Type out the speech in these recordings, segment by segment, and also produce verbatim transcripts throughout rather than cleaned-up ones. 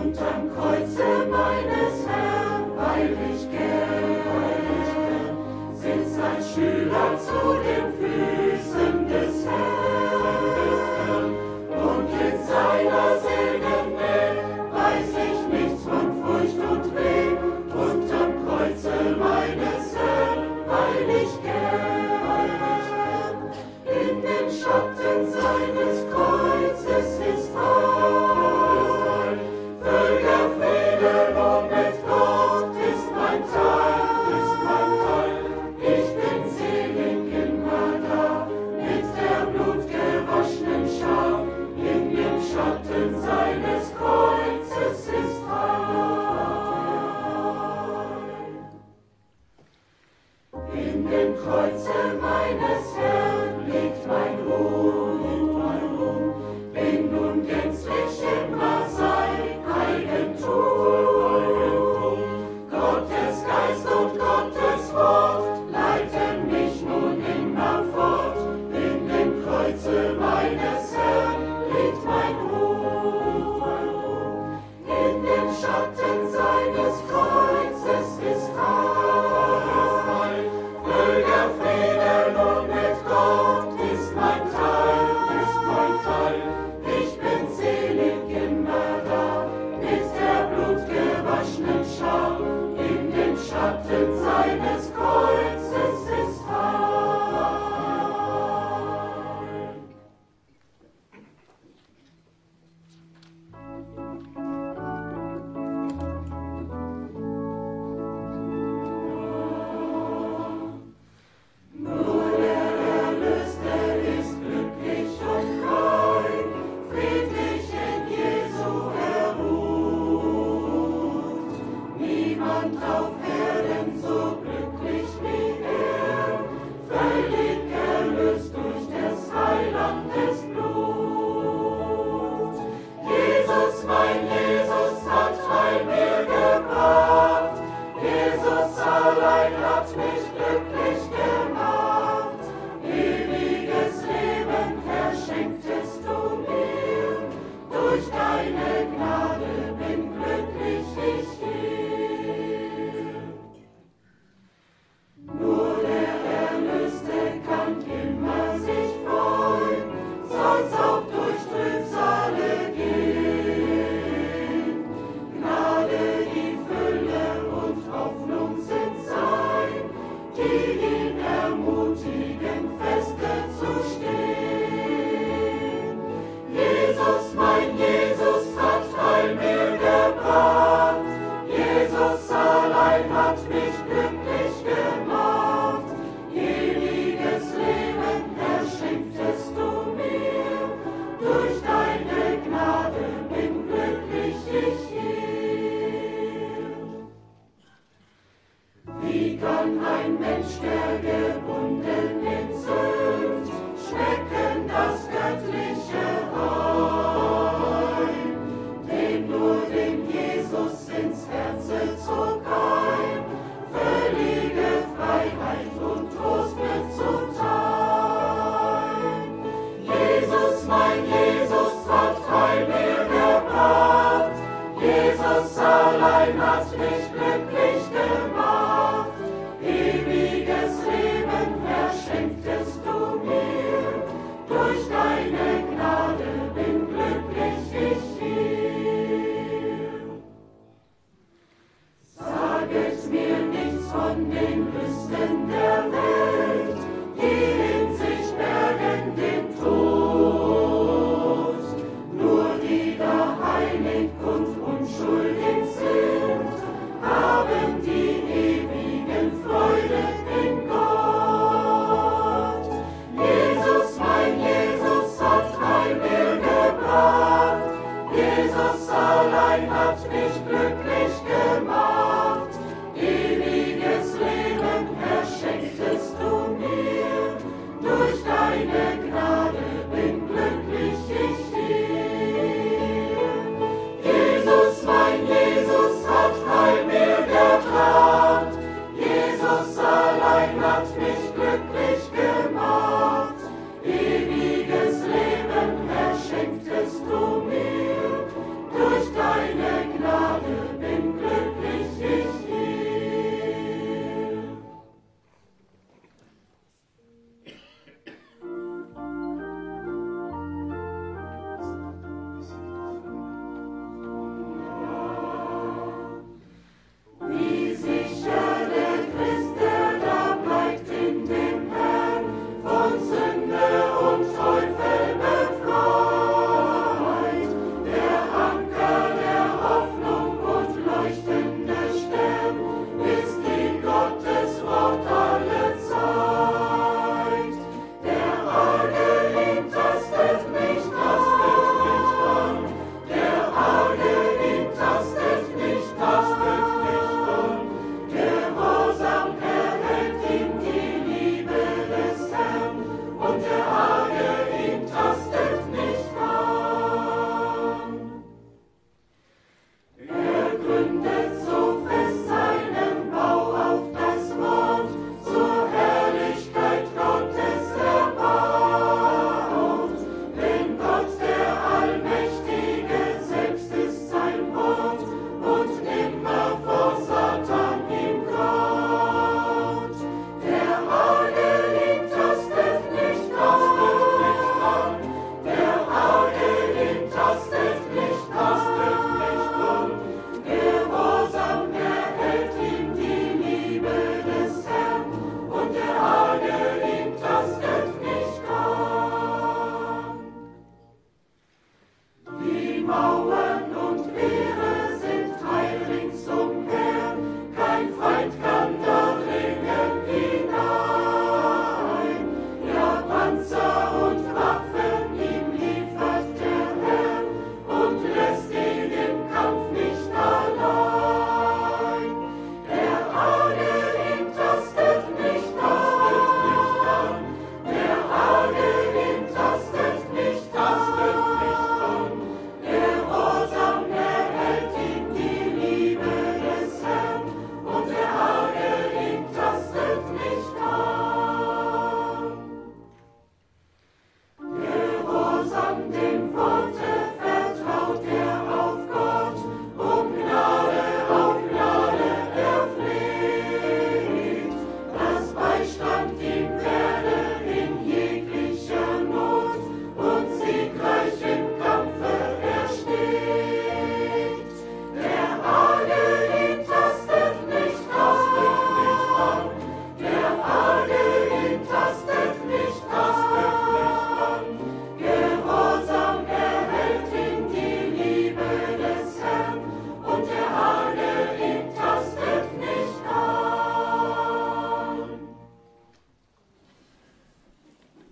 Unterm Kreuze meines Herrn, weil ich gern sitzt ein Schüler zu den Füßen des Herrn, und in seiner seligen Nähe weiß ich nichts von Furcht und Weh. Unterm Kreuze meines Herrn, weil ich gern in den Schatten seines Kreuzes ist Heil. Völker Frieden und mit Gott ist mein Teil, ist mein Teil. Ich bin selig immer da, mit der blutgewaschenen Schau. In dem Schatten seines Kreuzes ist Heil. In dem Kreuze meines Herrn liegt mein Ruhm, liegt mein Ruhm. Bin nun gänzlich immer sein Eigentum. Gottes Geist und Gottes Wort leiten mich nun immer fort. In dem Kreuze meines Herrn liegt mein Ruhm. In dem Schatten seines Kreuzes ist Heil. Völker Frieden und mit Gott ist mein Teil, ist mein Teil. Ich bin selig immer da, mit der blutgewaschenen Schau. In dem Schatten seines Kreuzes ist Heil. Nur der Erlöste ist glücklich und frei, friedlich in Jesu erruht. Niemand auf Erden so glücklich wie er, völlig erlöst durch des Heilandes Blut. Jesus, mein Jesus, hat Heil mir gebracht. Jesus allein hat mich glücklich gemacht. Ewiges Leben, Herr, schenktest du mir. Durch deine Gnade bin glücklich ich hier. Nur der Erlöste kann immer sich freuen, soll's auch durch Trübsale gehen. Gnade, die Fülle und Hoffnung sind sein, die ihn ermutigen, feste zu stehen. Jesus, mein Jesus, hat Heil mir gebracht. Jesus allein hat mich glücklich gemacht. Ewiges Leben, Herr, schenktest du mir. Durch deine Gnade bin glücklich ich hier. Wie kann ein Mensch, der gebunden in Sünd, schmecken das göttliche Heil? Dem nur dem Jesus ins Herze zog ein, völlige Freiheit und Trost mit zuteil. Jesus, mein Jesus, hat Heil mir gebracht. Jesus allein hat mich glücklich gemacht. Ewiges Leben, Herr, schenktest du mir. Durch deine Gnade bin glücklich ich hier. Saget mir nichts von den Lüsten der Welt, die in sich bergen den Tod. Nur die da heilig und unschuldig sind, haben die ewigen Freude in Gott. Jesus, mein Jesus, hat Heil mir gebracht. Jesus allein hat mich glücklich gemacht. Ewiges Leben, Herr, schenktest du mir. Durch deine Gnade bin glücklich ich hier.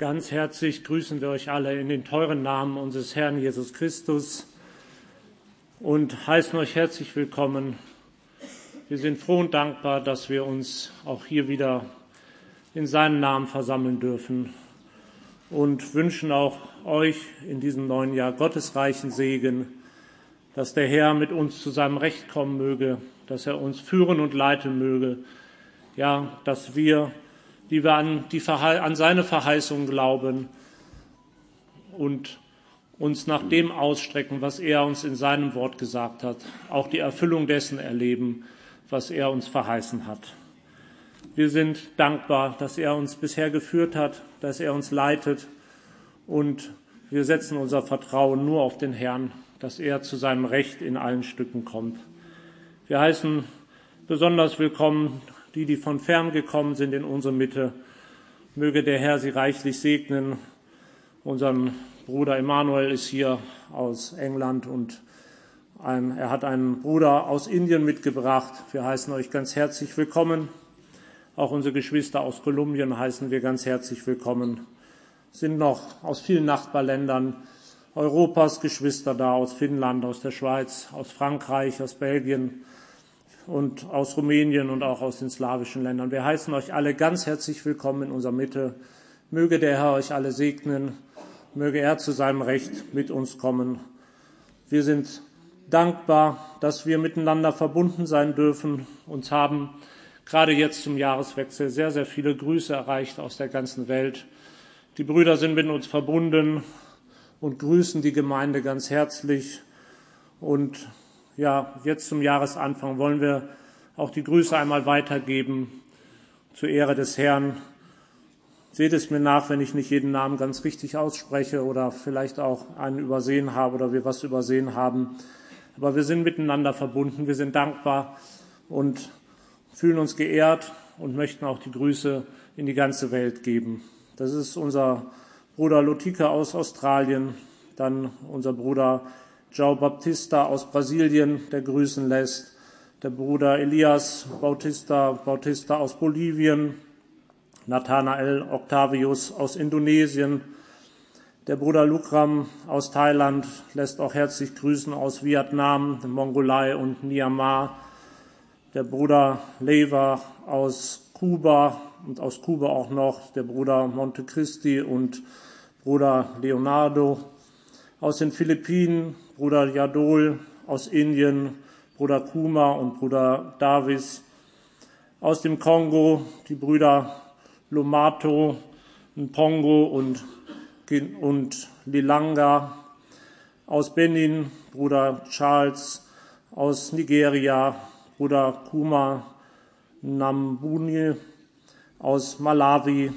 Ganz herzlich grüßen wir euch alle in den teuren Namen unseres Herrn Jesus Christus und heißen euch herzlich willkommen. Wir sind froh und dankbar, dass wir uns auch hier wieder in seinem Namen versammeln dürfen und wünschen auch euch in diesem neuen Jahr gottesreichen Segen, dass der Herr mit uns zu seinem Recht kommen möge, dass er uns führen und leiten möge, ja, dass wir, die wir an, die Verhe- an seine Verheißung glauben und uns nach dem ausstrecken, was er uns in seinem Wort gesagt hat, auch die Erfüllung dessen erleben, was er uns verheißen hat. Wir sind dankbar, dass er uns bisher geführt hat, dass er uns leitet und wir setzen unser Vertrauen nur auf den Herrn, dass er zu seinem Recht in allen Stücken kommt. Wir heißen besonders willkommen die, die von fern gekommen sind in unsere Mitte. Möge der Herr sie reichlich segnen. Unseren Bruder Emanuel ist hier aus England und ein, er hat einen Bruder aus Indien mitgebracht. Wir heißen euch ganz herzlich willkommen. Auch unsere Geschwister aus Kolumbien heißen wir ganz herzlich willkommen. Es sind noch aus vielen Nachbarländern Europas Geschwister da, aus Finnland, aus der Schweiz, aus Frankreich, aus Belgien und aus Rumänien und auch aus den slawischen Ländern. Wir heißen euch alle ganz herzlich willkommen in unserer Mitte. Möge der Herr euch alle segnen, möge er zu seinem Recht mit uns kommen. Wir sind dankbar, dass wir miteinander verbunden sein dürfen. Uns haben gerade jetzt zum Jahreswechsel sehr, sehr viele Grüße erreicht aus der ganzen Welt. Die Brüder sind mit uns verbunden und grüßen die Gemeinde ganz herzlich. Und ja, jetzt zum Jahresanfang wollen wir auch die Grüße einmal weitergeben zur Ehre des Herrn. Seht es mir nach, wenn ich nicht jeden Namen ganz richtig ausspreche oder vielleicht auch einen übersehen habe oder wir was übersehen haben. Aber wir sind miteinander verbunden, wir sind dankbar und fühlen uns geehrt und möchten auch die Grüße in die ganze Welt geben. Das ist unser Bruder Lotika aus Australien, dann unser Bruder João Baptista aus Brasilien, der grüßen lässt, der Bruder Elias Bautista, Bautista aus Bolivien, Nathanael Octavius aus Indonesien, der Bruder Lukram aus Thailand lässt auch herzlich grüßen aus Vietnam, der Mongolei und Myanmar, der Bruder Leva aus Kuba und aus Kuba auch noch der Bruder Monte Cristi und Bruder Leonardo, aus den Philippinen Bruder Yadol, aus Indien Bruder Kuma und Bruder Davis, aus dem Kongo die Brüder Lomato, Mpongo und, und Lilanga, aus Benin Bruder Charles, aus Nigeria Bruder Kuma Nambuni, aus Malawi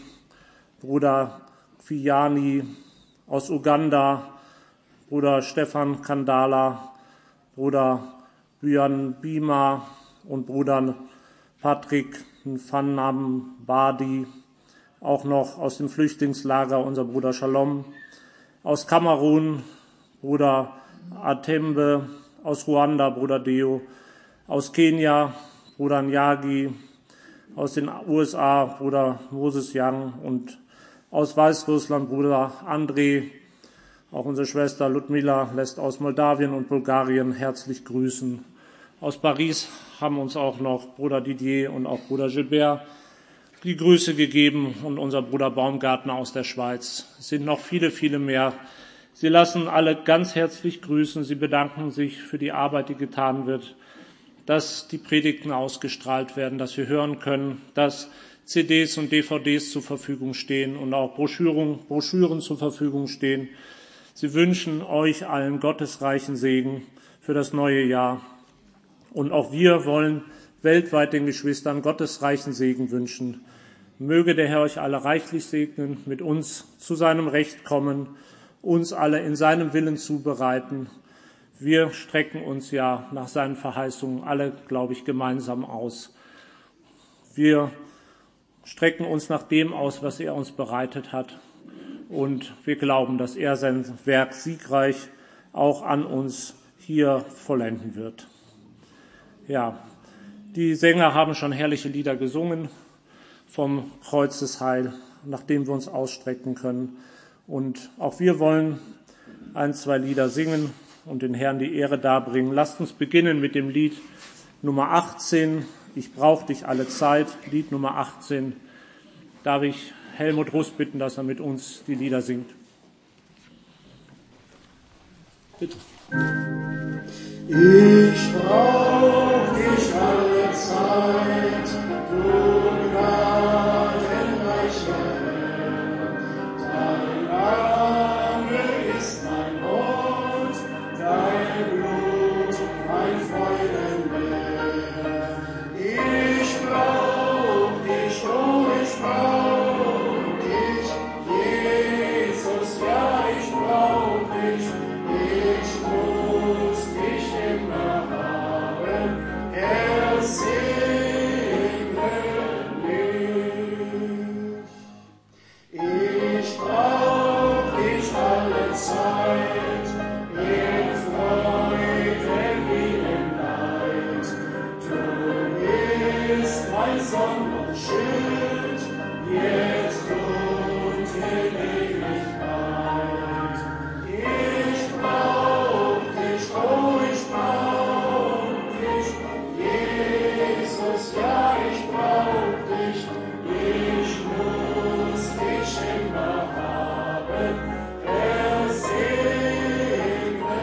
Bruder Fiani, aus Uganda Bruder Stefan Kandala, Bruder Byan Bima und Bruder Patrick Nfanam Badi, auch noch aus dem Flüchtlingslager unser Bruder Shalom, aus Kamerun Bruder Atembe, aus Ruanda Bruder Deo, aus Kenia Bruder Nyagi, aus den U S A Bruder Moses Young und aus Weißrussland Bruder André. Auch unsere Schwester Ludmila lässt aus Moldawien und Bulgarien herzlich grüßen. Aus Paris haben uns auch noch Bruder Didier und auch Bruder Gilbert die Grüße gegeben und unser Bruder Baumgartner aus der Schweiz. Es sind noch viele, viele mehr. Sie lassen alle ganz herzlich grüßen. Sie bedanken sich für die Arbeit, die getan wird, dass die Predigten ausgestrahlt werden, dass wir hören können, dass C Ds und D V Ds zur Verfügung stehen und auch Broschüren, Broschüren zur Verfügung stehen. Sie wünschen euch allen gottesreichen Segen für das neue Jahr. Und auch wir wollen weltweit den Geschwistern gottesreichen Segen wünschen. Möge der Herr euch alle reichlich segnen, mit uns zu seinem Recht kommen, uns alle in seinem Willen zubereiten. Wir strecken uns ja nach seinen Verheißungen alle, glaube ich, gemeinsam aus. Wir strecken uns nach dem aus, was er uns bereitet hat. Und wir glauben, dass er sein Werk siegreich auch an uns hier vollenden wird. Ja, die Sänger haben schon herrliche Lieder gesungen vom Kreuzesheil, nach dem wir uns ausstrecken können. Und auch wir wollen ein, zwei Lieder singen und den Herrn die Ehre darbringen. Lasst uns beginnen mit dem Lied Nummer achtzehn, Ich brauch dich alle Zeit, Lied Nummer achtzehn. Darf ich Helmut Rust bitten, dass er mit uns die Lieder singt? Bitte. Ich brauch dich alle Zeit, du gnadenreicher Herr. Dein Name ist mein Mund, dein Blut mein Freudenmeer. Ich brauch dich, oh, ich brauch dich, Jesus, ja, ich brauch dich, ich muss dich immer haben, Herr, segne mich. Ich brauch dich alle Zeit, in Freude wie im Leid. Du bist mein Sonn und Schild, jetzt und in Ewigkeit. Ich brauch dich, oh, ich brauch dich, Jesus, ja, ich brauch dich, ich muss dich immer haben, Herr, segne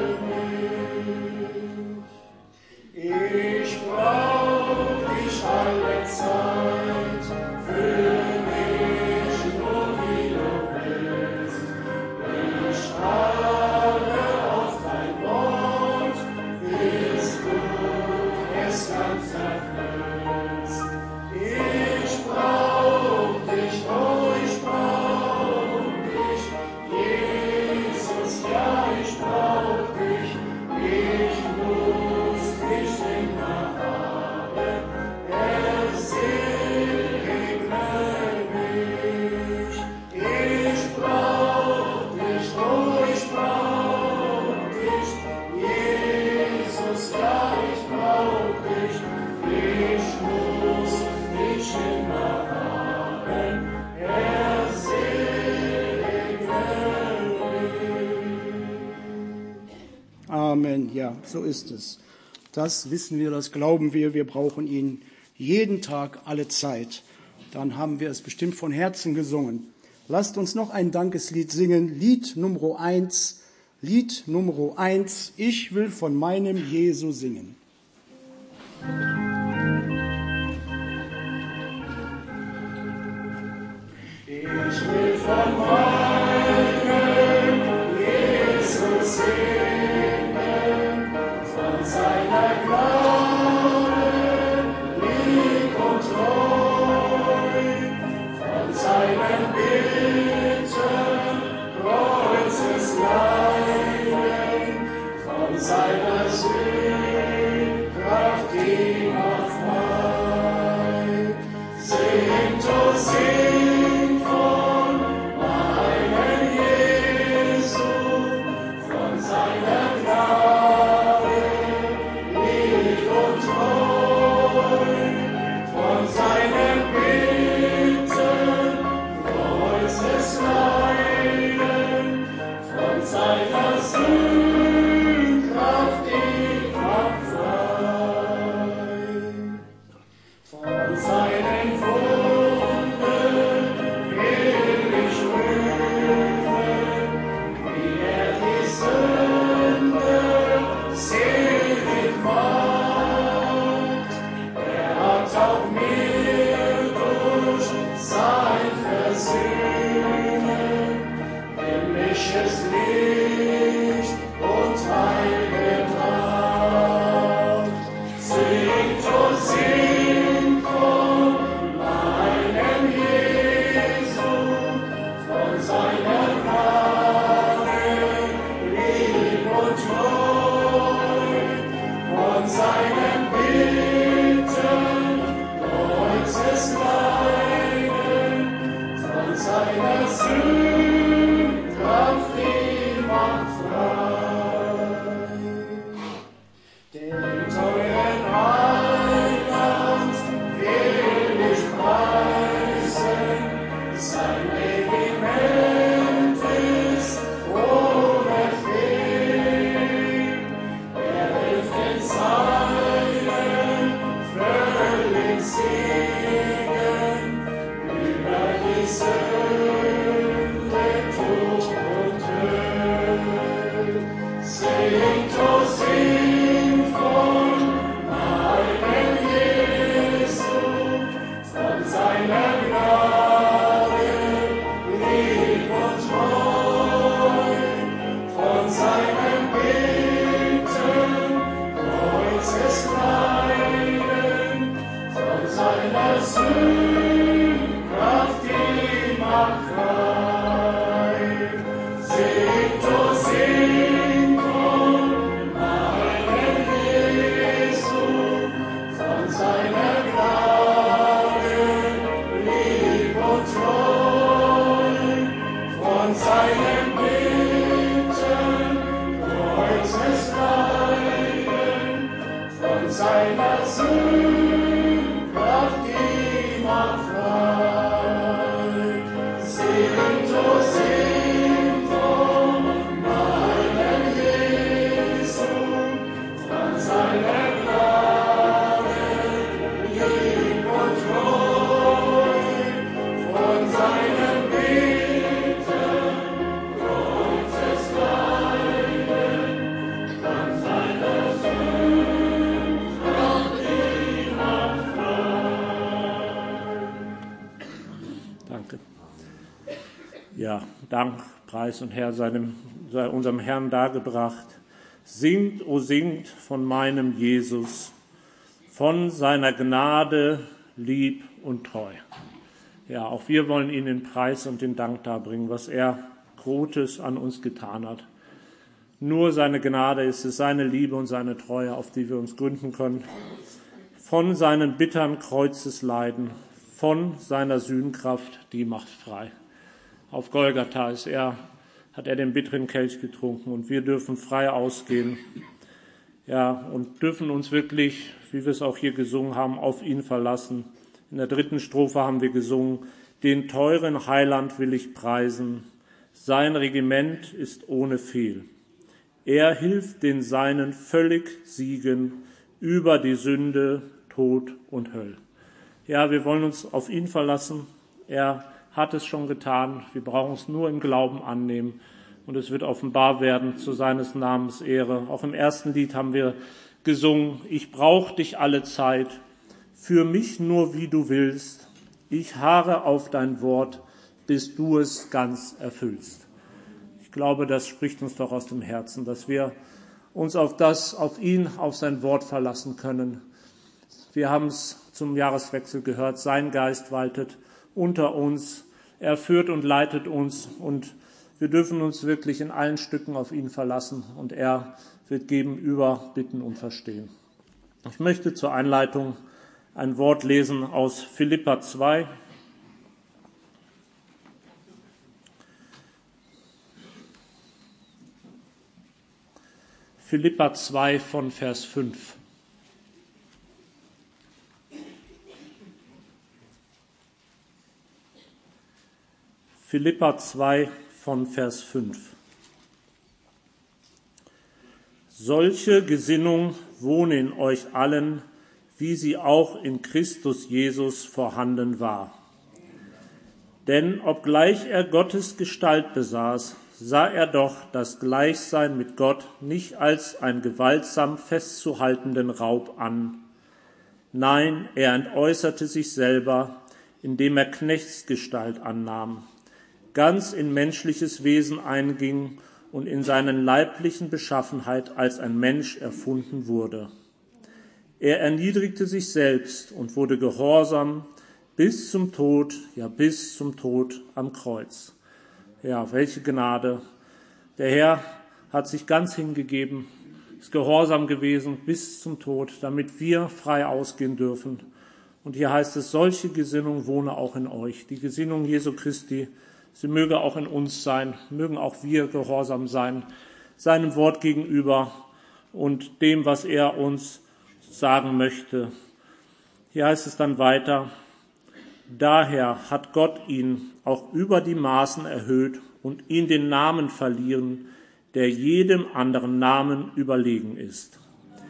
mich. Ich brauch dich alle Zeit, für mich nur wie du willst. Ich harre auf dein Wort, bis du es ganz erfüllst. Ich brauch dich, oh, ich brauch dich, Jesus, ja, ich brauch dich, ich muss dich immer haben, Herr, segne mich. Ich brauch dich, oh, ich brauch dich, Jesus, ja, ich brauch dich, ich muss dich immer haben, Herr, segne mich. Amen, ja, so ist es. Das wissen wir, das glauben wir, wir brauchen ihn jeden Tag, alle Zeit. Dann haben wir es bestimmt von Herzen gesungen. Lasst uns noch ein Dankeslied singen, Lied Nummer eins, Lied Nummer eins, ich will von meinem Jesu singen. Ich will von meinem Jesus singen, von seiner Gnade, Lieb und Treu, von seinen Bitten, Kreuzesleiden, von seiner Sühne, Kraft, die seiner Sühnkraft niemand frei. Singt, o singt von meinem Jesu, von seiner Gnade, Lieb und Treu, von seinem Bitten, Kreuzesleiden, von seiner Sühnkraft niemand frei. Danke. Ja, Dank, Preis und Herr seinem, sei unserem Herrn dargebracht. Singt, o singt von meinem Jesus, von seiner Gnade, lieb und treu. Ja, auch wir wollen ihm den Preis und den Dank darbringen, was er Großes an uns getan hat. Nur seine Gnade ist es, seine Liebe und seine Treue, auf die wir uns gründen können. Von seinen bittern Kreuzesleiden, von seiner Sühnkraft, die macht frei. Auf Golgatha ist er, hat er den bitteren Kelch getrunken und wir dürfen frei ausgehen. Ja, und dürfen uns wirklich, wie wir es auch hier gesungen haben, auf ihn verlassen. In der dritten Strophe haben wir gesungen: Den teuren Heiland will ich preisen. Sein Regiment ist ohne Fehl. Er hilft den Seinen völlig siegen über die Sünde, Tod und Hölle. Ja, wir wollen uns auf ihn verlassen. Er hat es schon getan. Wir brauchen es nur im Glauben annehmen. Und es wird offenbar werden zu seines Namens Ehre. Auch im ersten Lied haben wir gesungen: Ich brauche dich alle Zeit, für mich nur wie du willst. Ich harre auf dein Wort, bis du es ganz erfüllst. Ich glaube, das spricht uns doch aus dem Herzen, dass wir uns auf das, auf ihn, auf sein Wort verlassen können. Wir haben es zum Jahreswechsel gehört: Sein Geist waltet unter uns. Er führt und leitet uns und wir dürfen uns wirklich in allen Stücken auf ihn verlassen und er wird geben über Bitten und Verstehen. Ich möchte zur Einleitung ein Wort lesen aus Philipper zwei. Philipper zwei von Vers fünf. Philipper zwei von Vers fünf. Solche Gesinnung wohne in euch allen, wie sie auch in Christus Jesus vorhanden war. Denn obgleich er Gottes Gestalt besaß, sah er doch das Gleichsein mit Gott nicht als einen gewaltsam festzuhaltenden Raub an. Nein, er entäußerte sich selber, indem er Knechtsgestalt annahm, ganz in menschliches Wesen einging und in seinen leiblichen Beschaffenheit als ein Mensch erfunden wurde. Er erniedrigte sich selbst und wurde gehorsam bis zum Tod, ja bis zum Tod am Kreuz. Ja, welche Gnade. Der Herr hat sich ganz hingegeben, ist gehorsam gewesen bis zum Tod, damit wir frei ausgehen dürfen. Und hier heißt es: Solche Gesinnung wohne auch in euch. Die Gesinnung Jesu Christi, sie möge auch in uns sein, mögen auch wir gehorsam sein, seinem Wort gegenüber und dem, was er uns sagen möchte. Hier heißt es dann weiter: Daher hat Gott ihn auch über die Maßen erhöht und ihm den Namen verliehen, der jedem anderen Namen überlegen ist,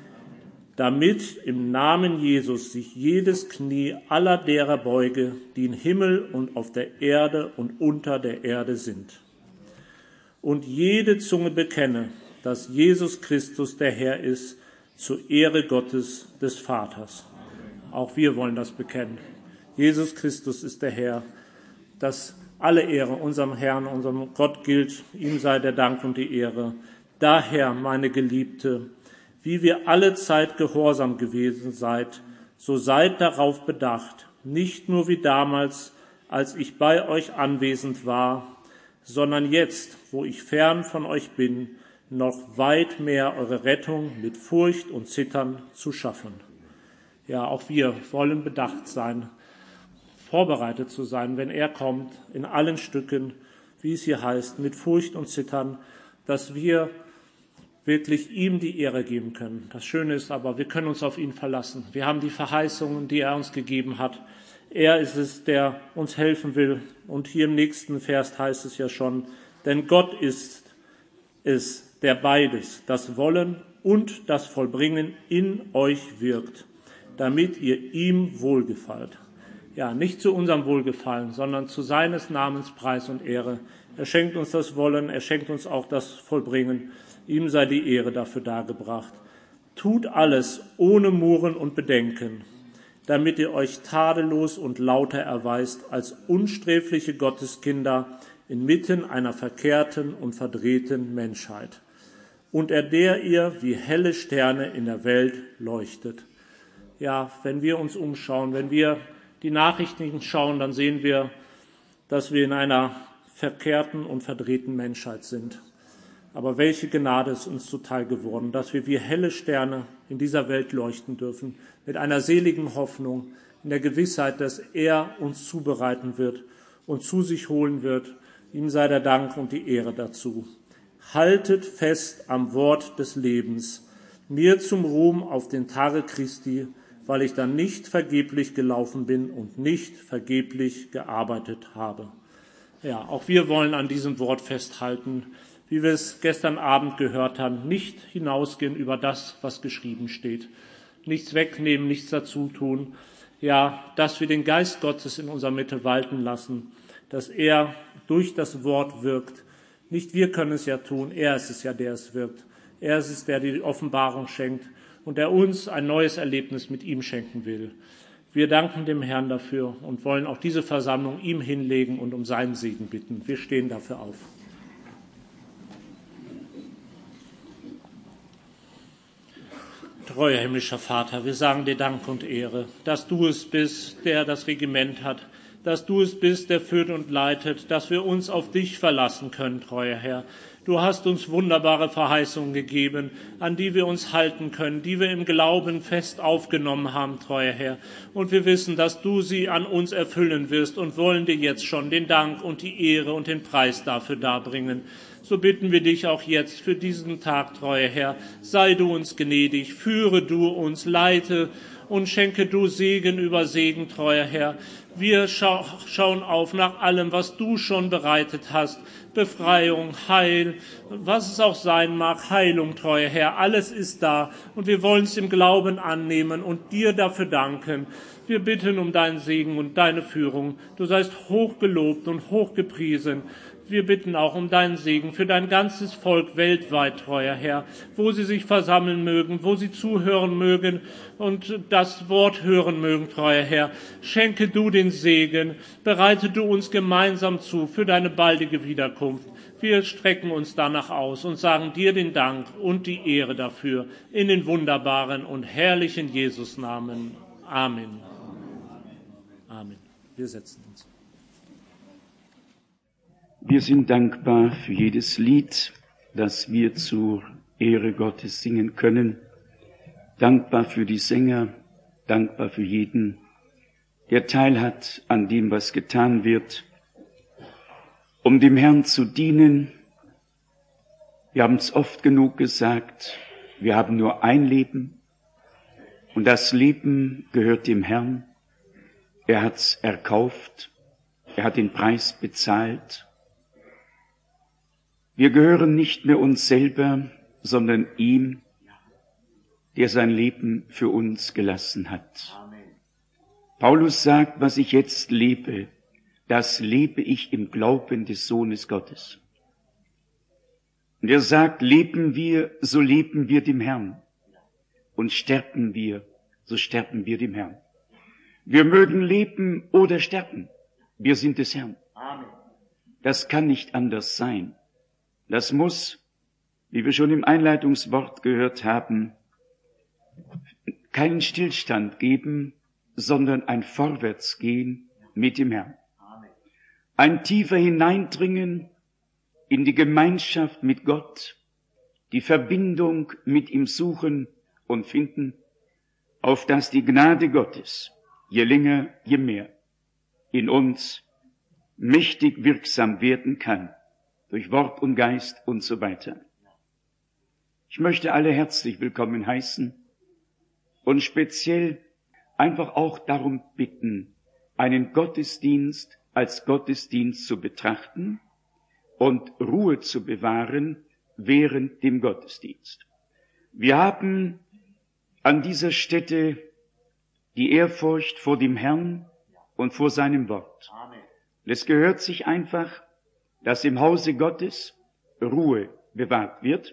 damit im Namen Jesus sich jedes Knie aller derer beuge, die im Himmel und auf der Erde und unter der Erde sind. Und jede Zunge bekenne, dass Jesus Christus der Herr ist, zur Ehre Gottes des Vaters. Auch wir wollen das bekennen. Jesus Christus ist der Herr, dass alle Ehre unserem Herrn, unserem Gott gilt. Ihm sei der Dank und die Ehre. Daher, meine Geliebte, wie wir alle Zeit gehorsam gewesen seid, so seid darauf bedacht, nicht nur wie damals, als ich bei euch anwesend war, sondern jetzt, wo ich fern von euch bin, noch weit mehr eure Rettung mit Furcht und Zittern zu schaffen. Ja, auch wir wollen bedacht sein, vorbereitet zu sein, wenn er kommt, in allen Stücken, wie es hier heißt, mit Furcht und Zittern, dass wir wirklich ihm die Ehre geben können. Das Schöne ist aber, wir können uns auf ihn verlassen. Wir haben die Verheißungen, die er uns gegeben hat. Er ist es, der uns helfen will. Und hier im nächsten Vers heißt es ja schon, denn Gott ist es, der beides, das Wollen und das Vollbringen in euch wirkt, damit ihr ihm wohlgefallt. Ja, nicht zu unserem Wohlgefallen, sondern zu seines Namens Preis und Ehre. Er schenkt uns das Wollen, er schenkt uns auch das Vollbringen. Ihm sei die Ehre dafür dargebracht. Tut alles ohne Murren und Bedenken, damit ihr euch tadellos und lauter erweist als unsträfliche Gotteskinder inmitten einer verkehrten und verdrehten Menschheit, und er der ihr wie helle Sterne in der Welt leuchtet. Ja, wenn wir uns umschauen, wenn wir die Nachrichten schauen, dann sehen wir, dass wir in einer verkehrten und verdrehten Menschheit sind. Aber welche Gnade ist uns zuteil geworden, dass wir wie helle Sterne in dieser Welt leuchten dürfen, mit einer seligen Hoffnung, in der Gewissheit, dass er uns zubereiten wird und zu sich holen wird. Ihm sei der Dank und die Ehre dazu. Haltet fest am Wort des Lebens, mir zum Ruhm auf den Tage Christi, weil ich dann nicht vergeblich gelaufen bin und nicht vergeblich gearbeitet habe. Ja, auch wir wollen an diesem Wort festhalten, wie wir es gestern Abend gehört haben, nicht hinausgehen über das, was geschrieben steht. Nichts wegnehmen, nichts dazu tun. Ja, dass wir den Geist Gottes in unserer Mitte walten lassen, dass er durch das Wort wirkt. Nicht wir können es ja tun, er ist es ja, der es wirkt. Er ist es, der die Offenbarung schenkt und der uns ein neues Erlebnis mit ihm schenken will. Wir danken dem Herrn dafür und wollen auch diese Versammlung ihm hinlegen und um seinen Segen bitten. Wir stehen dafür auf. Treuer himmlischer Vater, wir sagen dir Dank und Ehre, dass du es bist, der das Regiment hat, dass du es bist, der führt und leitet, dass wir uns auf dich verlassen können, treuer Herr. Du hast uns wunderbare Verheißungen gegeben, an die wir uns halten können, die wir im Glauben fest aufgenommen haben, treuer Herr. Und wir wissen, dass du sie an uns erfüllen wirst und wollen dir jetzt schon den Dank und die Ehre und den Preis dafür darbringen. So bitten wir dich auch jetzt für diesen Tag, treuer Herr, sei du uns gnädig, führe du uns, leite und schenke du Segen über Segen, treuer Herr. Wir schau- schauen auf nach allem, was du schon bereitet hast. Befreiung, Heil, was es auch sein mag, Heilung, treuer Herr, alles ist da und wir wollen es im Glauben annehmen und dir dafür danken. Wir bitten um deinen Segen und deine Führung. Du seist hochgelobt und hochgepriesen. Wir bitten auch um deinen Segen für dein ganzes Volk weltweit, treuer Herr, wo sie sich versammeln mögen, wo sie zuhören mögen und das Wort hören mögen, treuer Herr. Schenke du den Segen, bereite du uns gemeinsam zu für deine baldige Wiederkunft. Wir strecken uns danach aus und sagen dir den Dank und die Ehre dafür in den wunderbaren und herrlichen Jesus-Namen. Amen. Amen. Wir setzen uns. Wir sind dankbar für jedes Lied, das wir zur Ehre Gottes singen können. Dankbar für die Sänger, dankbar für jeden, der teilhat an dem, was getan wird, um dem Herrn zu dienen. Wir haben es oft genug gesagt, wir haben nur ein Leben und das Leben gehört dem Herrn. Er hat's erkauft, er hat den Preis bezahlt. Wir gehören nicht mehr uns selber, sondern ihm, der sein Leben für uns gelassen hat. Amen. Paulus sagt, was ich jetzt lebe, das lebe ich im Glauben des Sohnes Gottes. Und er sagt, leben wir, so leben wir dem Herrn. Und sterben wir, so sterben wir dem Herrn. Wir mögen leben oder sterben. Wir sind des Herrn. Amen. Das kann nicht anders sein. Das muss, wie wir schon im Einleitungswort gehört haben, keinen Stillstand geben, sondern ein Vorwärtsgehen mit dem Herrn. Ein tiefer Hineindringen in die Gemeinschaft mit Gott, die Verbindung mit ihm suchen und finden, auf dass die Gnade Gottes, je länger, je mehr, in uns mächtig wirksam werden kann. Durch Wort und Geist und so weiter. Ich möchte alle herzlich willkommen heißen und speziell einfach auch darum bitten, einen Gottesdienst als Gottesdienst zu betrachten und Ruhe zu bewahren während dem Gottesdienst. Wir haben an dieser Stätte die Ehrfurcht vor dem Herrn und vor seinem Wort. Es gehört sich einfach, dass im Hause Gottes Ruhe bewahrt wird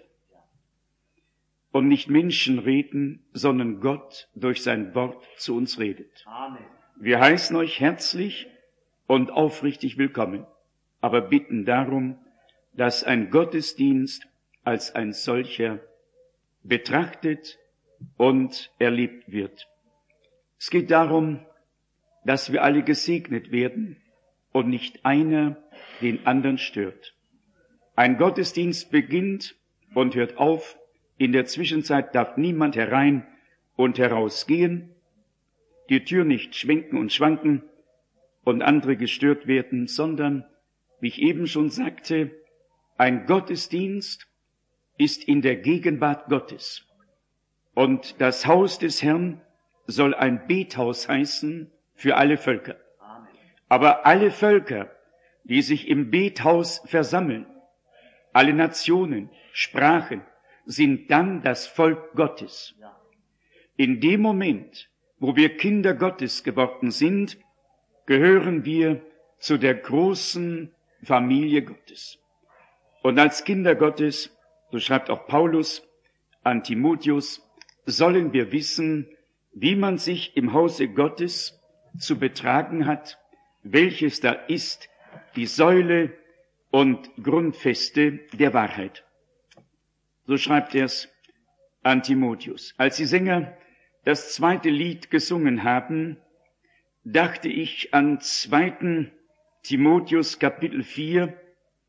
und nicht Menschen reden, sondern Gott durch sein Wort zu uns redet. Wir heißen euch herzlich und aufrichtig willkommen, aber bitten darum, dass ein Gottesdienst als ein solcher betrachtet und erlebt wird. Es geht darum, dass wir alle gesegnet werden und nicht einer den anderen stört. Ein Gottesdienst beginnt und hört auf. In der Zwischenzeit darf niemand herein und herausgehen, die Tür nicht schwenken und schwanken und andere gestört werden, sondern, wie ich eben schon sagte, ein Gottesdienst ist in der Gegenwart Gottes. Und das Haus des Herrn soll ein Bethaus heißen für alle Völker. Aber alle Völker, die sich im Bethaus versammeln, alle Nationen, Sprachen, sind dann das Volk Gottes. In dem Moment, wo wir Kinder Gottes geworden sind, gehören wir zu der großen Familie Gottes. Und als Kinder Gottes, so schreibt auch Paulus an Timotheus, sollen wir wissen, wie man sich im Hause Gottes zu betragen hat, welches da ist, die Säule und Grundfeste der Wahrheit. So schreibt er es an Timotheus. Als die Sänger das zweite Lied gesungen haben, dachte ich an zweiten Timotheus Kapitel vier,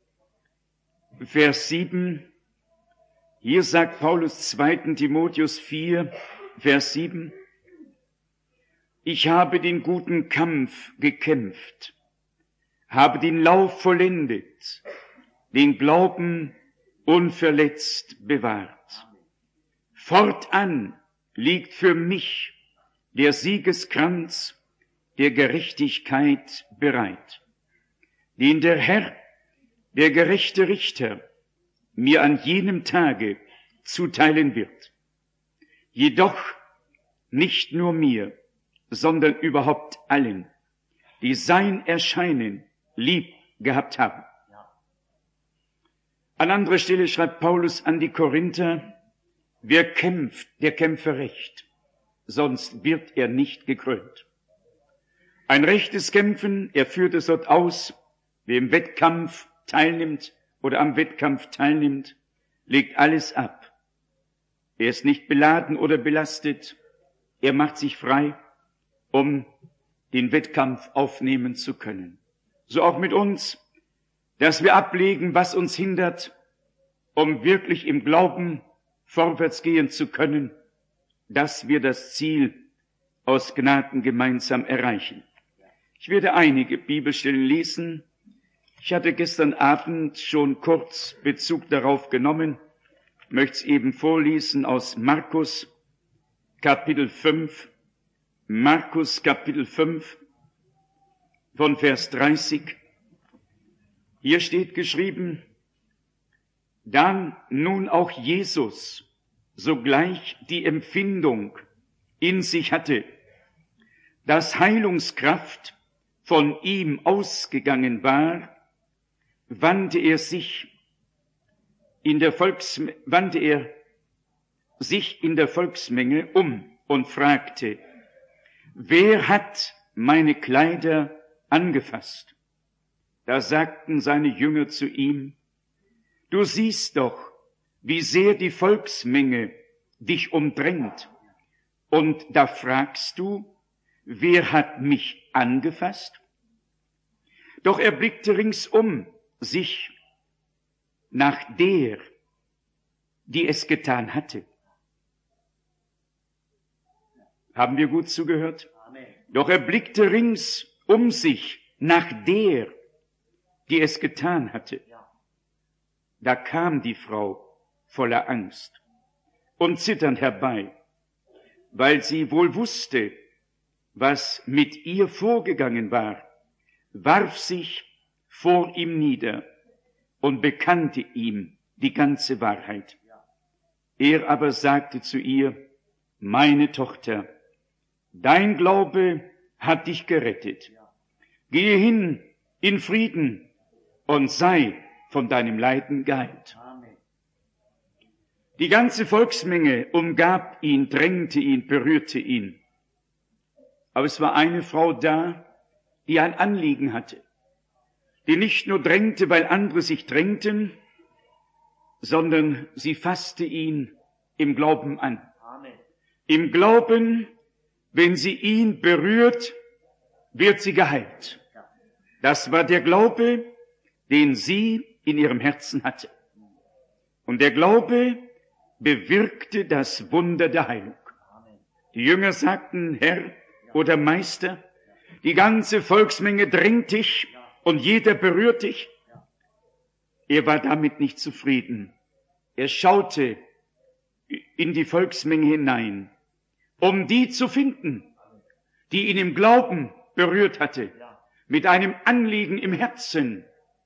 Vers sieben. Hier sagt Paulus zweiten Timotheus vier, Vers sieben. Ich habe den guten Kampf gekämpft, habe den Lauf vollendet, den Glauben unverletzt bewahrt. Fortan liegt für mich der Siegeskranz der Gerechtigkeit bereit, den der Herr, der gerechte Richter, mir an jenem Tage zuteilen wird. Jedoch nicht nur mir, sondern überhaupt allen, die sein Erscheinen lieb gehabt haben. An anderer Stelle schreibt Paulus an die Korinther, wer kämpft, der kämpfe recht, sonst wird er nicht gekrönt. Ein rechtes Kämpfen, er führt es dort aus, wer im Wettkampf teilnimmt oder am Wettkampf teilnimmt, legt alles ab. Er ist nicht beladen oder belastet, er macht sich frei, um den Wettkampf aufnehmen zu können. So auch mit uns, dass wir ablegen, was uns hindert, um wirklich im Glauben vorwärts gehen zu können, dass wir das Ziel aus Gnaden gemeinsam erreichen. Ich werde einige Bibelstellen lesen. Ich hatte gestern Abend schon kurz Bezug darauf genommen, möchte es eben vorlesen aus Markus Kapitel fünf, Markus Kapitel fünf von Vers dreißig. Hier steht geschrieben, dann nun auch Jesus sogleich die Empfindung in sich hatte, dass Heilungskraft von ihm ausgegangen war, wandte er sich in der Volks, wandte er sich in der Volksmenge um und fragte, wer hat meine Kleider angefasst? Da sagten seine Jünger zu ihm, du siehst doch, wie sehr die Volksmenge dich umdrängt. Und da fragst du, wer hat mich angefasst? Doch er blickte ringsum sich nach der, die es getan hatte. Haben wir gut zugehört? Amen. Doch er blickte rings um sich nach der, die es getan hatte. Da kam die Frau voller Angst und zitternd herbei, weil sie wohl wusste, was mit ihr vorgegangen war, warf sich vor ihm nieder und bekannte ihm die ganze Wahrheit. Er aber sagte zu ihr, meine Tochter, dein Glaube hat dich gerettet. Gehe hin in Frieden und sei von deinem Leiden geheilt. Die ganze Volksmenge umgab ihn, drängte ihn, berührte ihn. Aber es war eine Frau da, die ein Anliegen hatte, die nicht nur drängte, weil andere sich drängten, sondern sie fasste ihn im Glauben an. Amen. Im Glauben, wenn sie ihn berührt, wird sie geheilt. Das war der Glaube, den sie in ihrem Herzen hatte. Und der Glaube bewirkte das Wunder der Heilung. Die Jünger sagten, Herr oder Meister, die ganze Volksmenge drängt dich und jeder berührt dich. Er war damit nicht zufrieden. Er schaute in die Volksmenge hinein, um die zu finden, die ihn im Glauben berührt hatte, mit einem Anliegen im Herzen.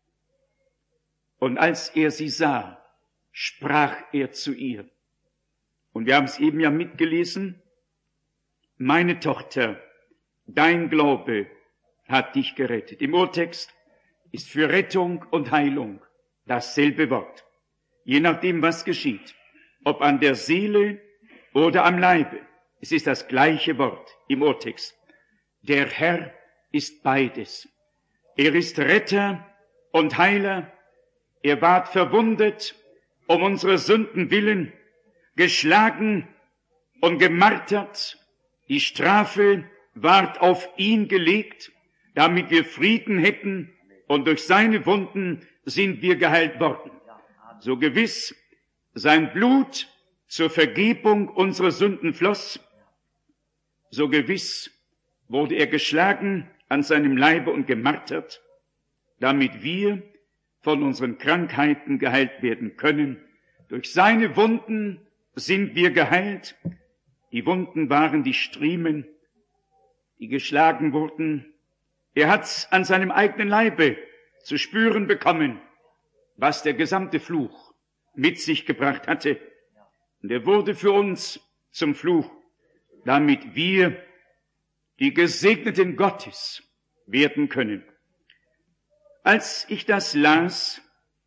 Und als er sie sah, sprach er zu ihr. Und wir haben es eben ja mitgelesen. Meine Tochter, dein Glaube hat dich gerettet. Im Urtext ist für Rettung und Heilung dasselbe Wort. Je nachdem, was geschieht. Ob an der Seele oder am Leibe. Es ist das gleiche Wort im Urtext. Der Herr ist beides. Er ist Retter und Heiler. Er ward verwundet um unsere Sünden willen, geschlagen und gemartert. Die Strafe ward auf ihn gelegt, damit wir Frieden hätten, und durch seine Wunden sind wir geheilt worden. So gewiss sein Blut zur Vergebung unserer Sünden floss, so gewiss wurde er geschlagen an seinem Leibe und gemartert, damit wir von unseren Krankheiten geheilt werden können. Durch seine Wunden sind wir geheilt. Die Wunden waren die Striemen, die geschlagen wurden. Er hat's an seinem eigenen Leibe zu spüren bekommen, was der gesamte Fluch mit sich gebracht hatte. Und er wurde für uns zum Fluch, damit wir die Gesegneten Gottes werden können. Als ich das las,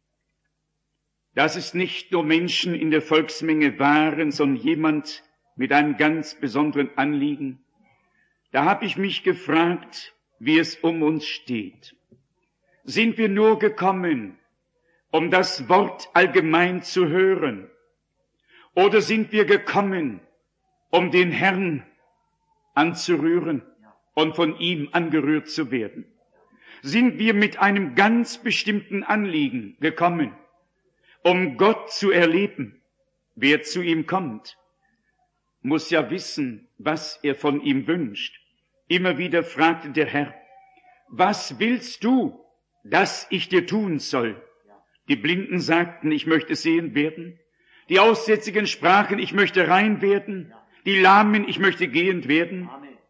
dass es nicht nur Menschen in der Volksmenge waren, sondern jemand mit einem ganz besonderen Anliegen, da habe ich mich gefragt, wie es um uns steht. Sind wir nur gekommen, um das Wort allgemein zu hören? Oder sind wir gekommen, um den Herrn anzurühren und von ihm angerührt zu werden? Sind wir mit einem ganz bestimmten Anliegen gekommen, um Gott zu erleben? Wer zu ihm kommt, muss ja wissen, was er von ihm wünscht. Immer wieder fragte der Herr, was willst du, dass ich dir tun soll? Die Blinden sagten, ich möchte sehen werden. Die Aussätzigen sprachen, ich möchte rein werden. Die Lahmen, ich möchte gehend werden.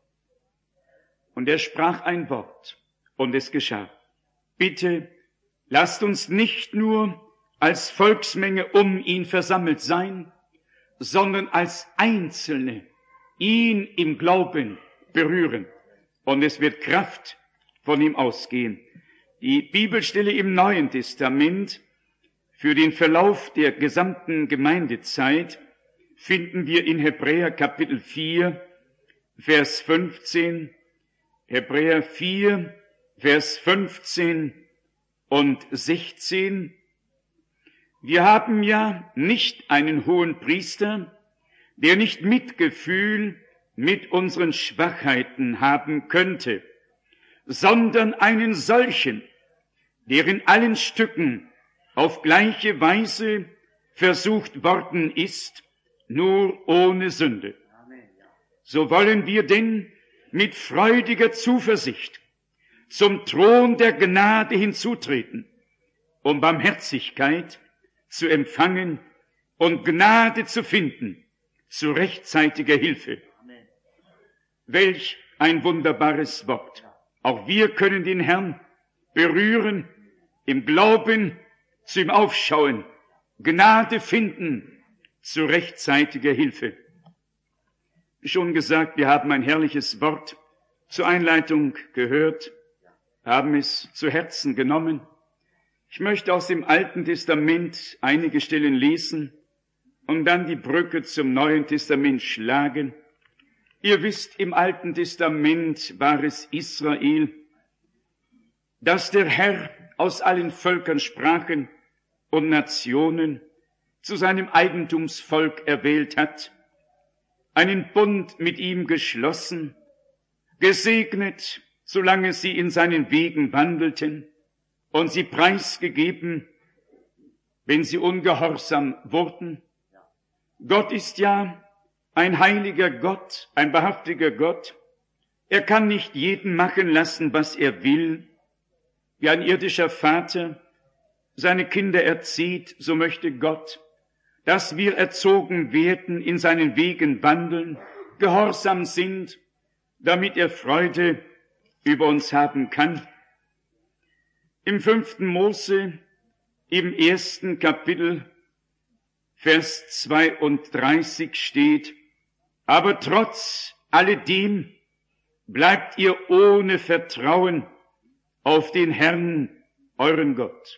Und er sprach ein Wort. Und es geschah. Bitte, lasst uns nicht nur als Volksmenge um ihn versammelt sein, sondern als Einzelne ihn im Glauben berühren. Und es wird Kraft von ihm ausgehen. Die Bibelstelle im Neuen Testament für den Verlauf der gesamten Gemeindezeit finden wir in Hebräer Kapitel vier, Vers fünfzehn. Hebräer vier, Vers fünfzehn und sechzehn. Wir haben ja nicht einen hohen Priester, der nicht Mitgefühl mit unseren Schwachheiten haben könnte, sondern einen solchen, der in allen Stücken auf gleiche Weise versucht worden ist, nur ohne Sünde. So wollen wir denn mit freudiger Zuversicht zum Thron der Gnade hinzutreten, um Barmherzigkeit zu empfangen und Gnade zu finden zu rechtzeitiger Hilfe. Welch ein wunderbares Wort. Auch wir können den Herrn berühren, im Glauben zu ihm aufschauen, Gnade finden zu rechtzeitiger Hilfe. Wie schon gesagt, wir haben ein herrliches Wort zur Einleitung gehört, haben es zu Herzen genommen. Ich möchte aus dem Alten Testament einige Stellen lesen und dann die Brücke zum Neuen Testament schlagen. Ihr wisst, im Alten Testament war es Israel, das der Herr aus allen Völkern, Sprachen und Nationen zu seinem Eigentumsvolk erwählt hat, einen Bund mit ihm geschlossen, gesegnet, solange sie in seinen Wegen wandelten, und sie preisgegeben, wenn sie ungehorsam wurden. Gott ist ja ein heiliger Gott, ein wahrhaftiger Gott. Er kann nicht jeden machen lassen, was er will. Wie ein irdischer Vater seine Kinder erzieht, so möchte Gott, dass wir erzogen werden, in seinen Wegen wandeln, gehorsam sind, damit er Freude über uns haben kann. Im fünften Mose, im ersten Kapitel, Vers zweiunddreißig steht, aber trotz alledem bleibt ihr ohne Vertrauen auf den Herrn, euren Gott.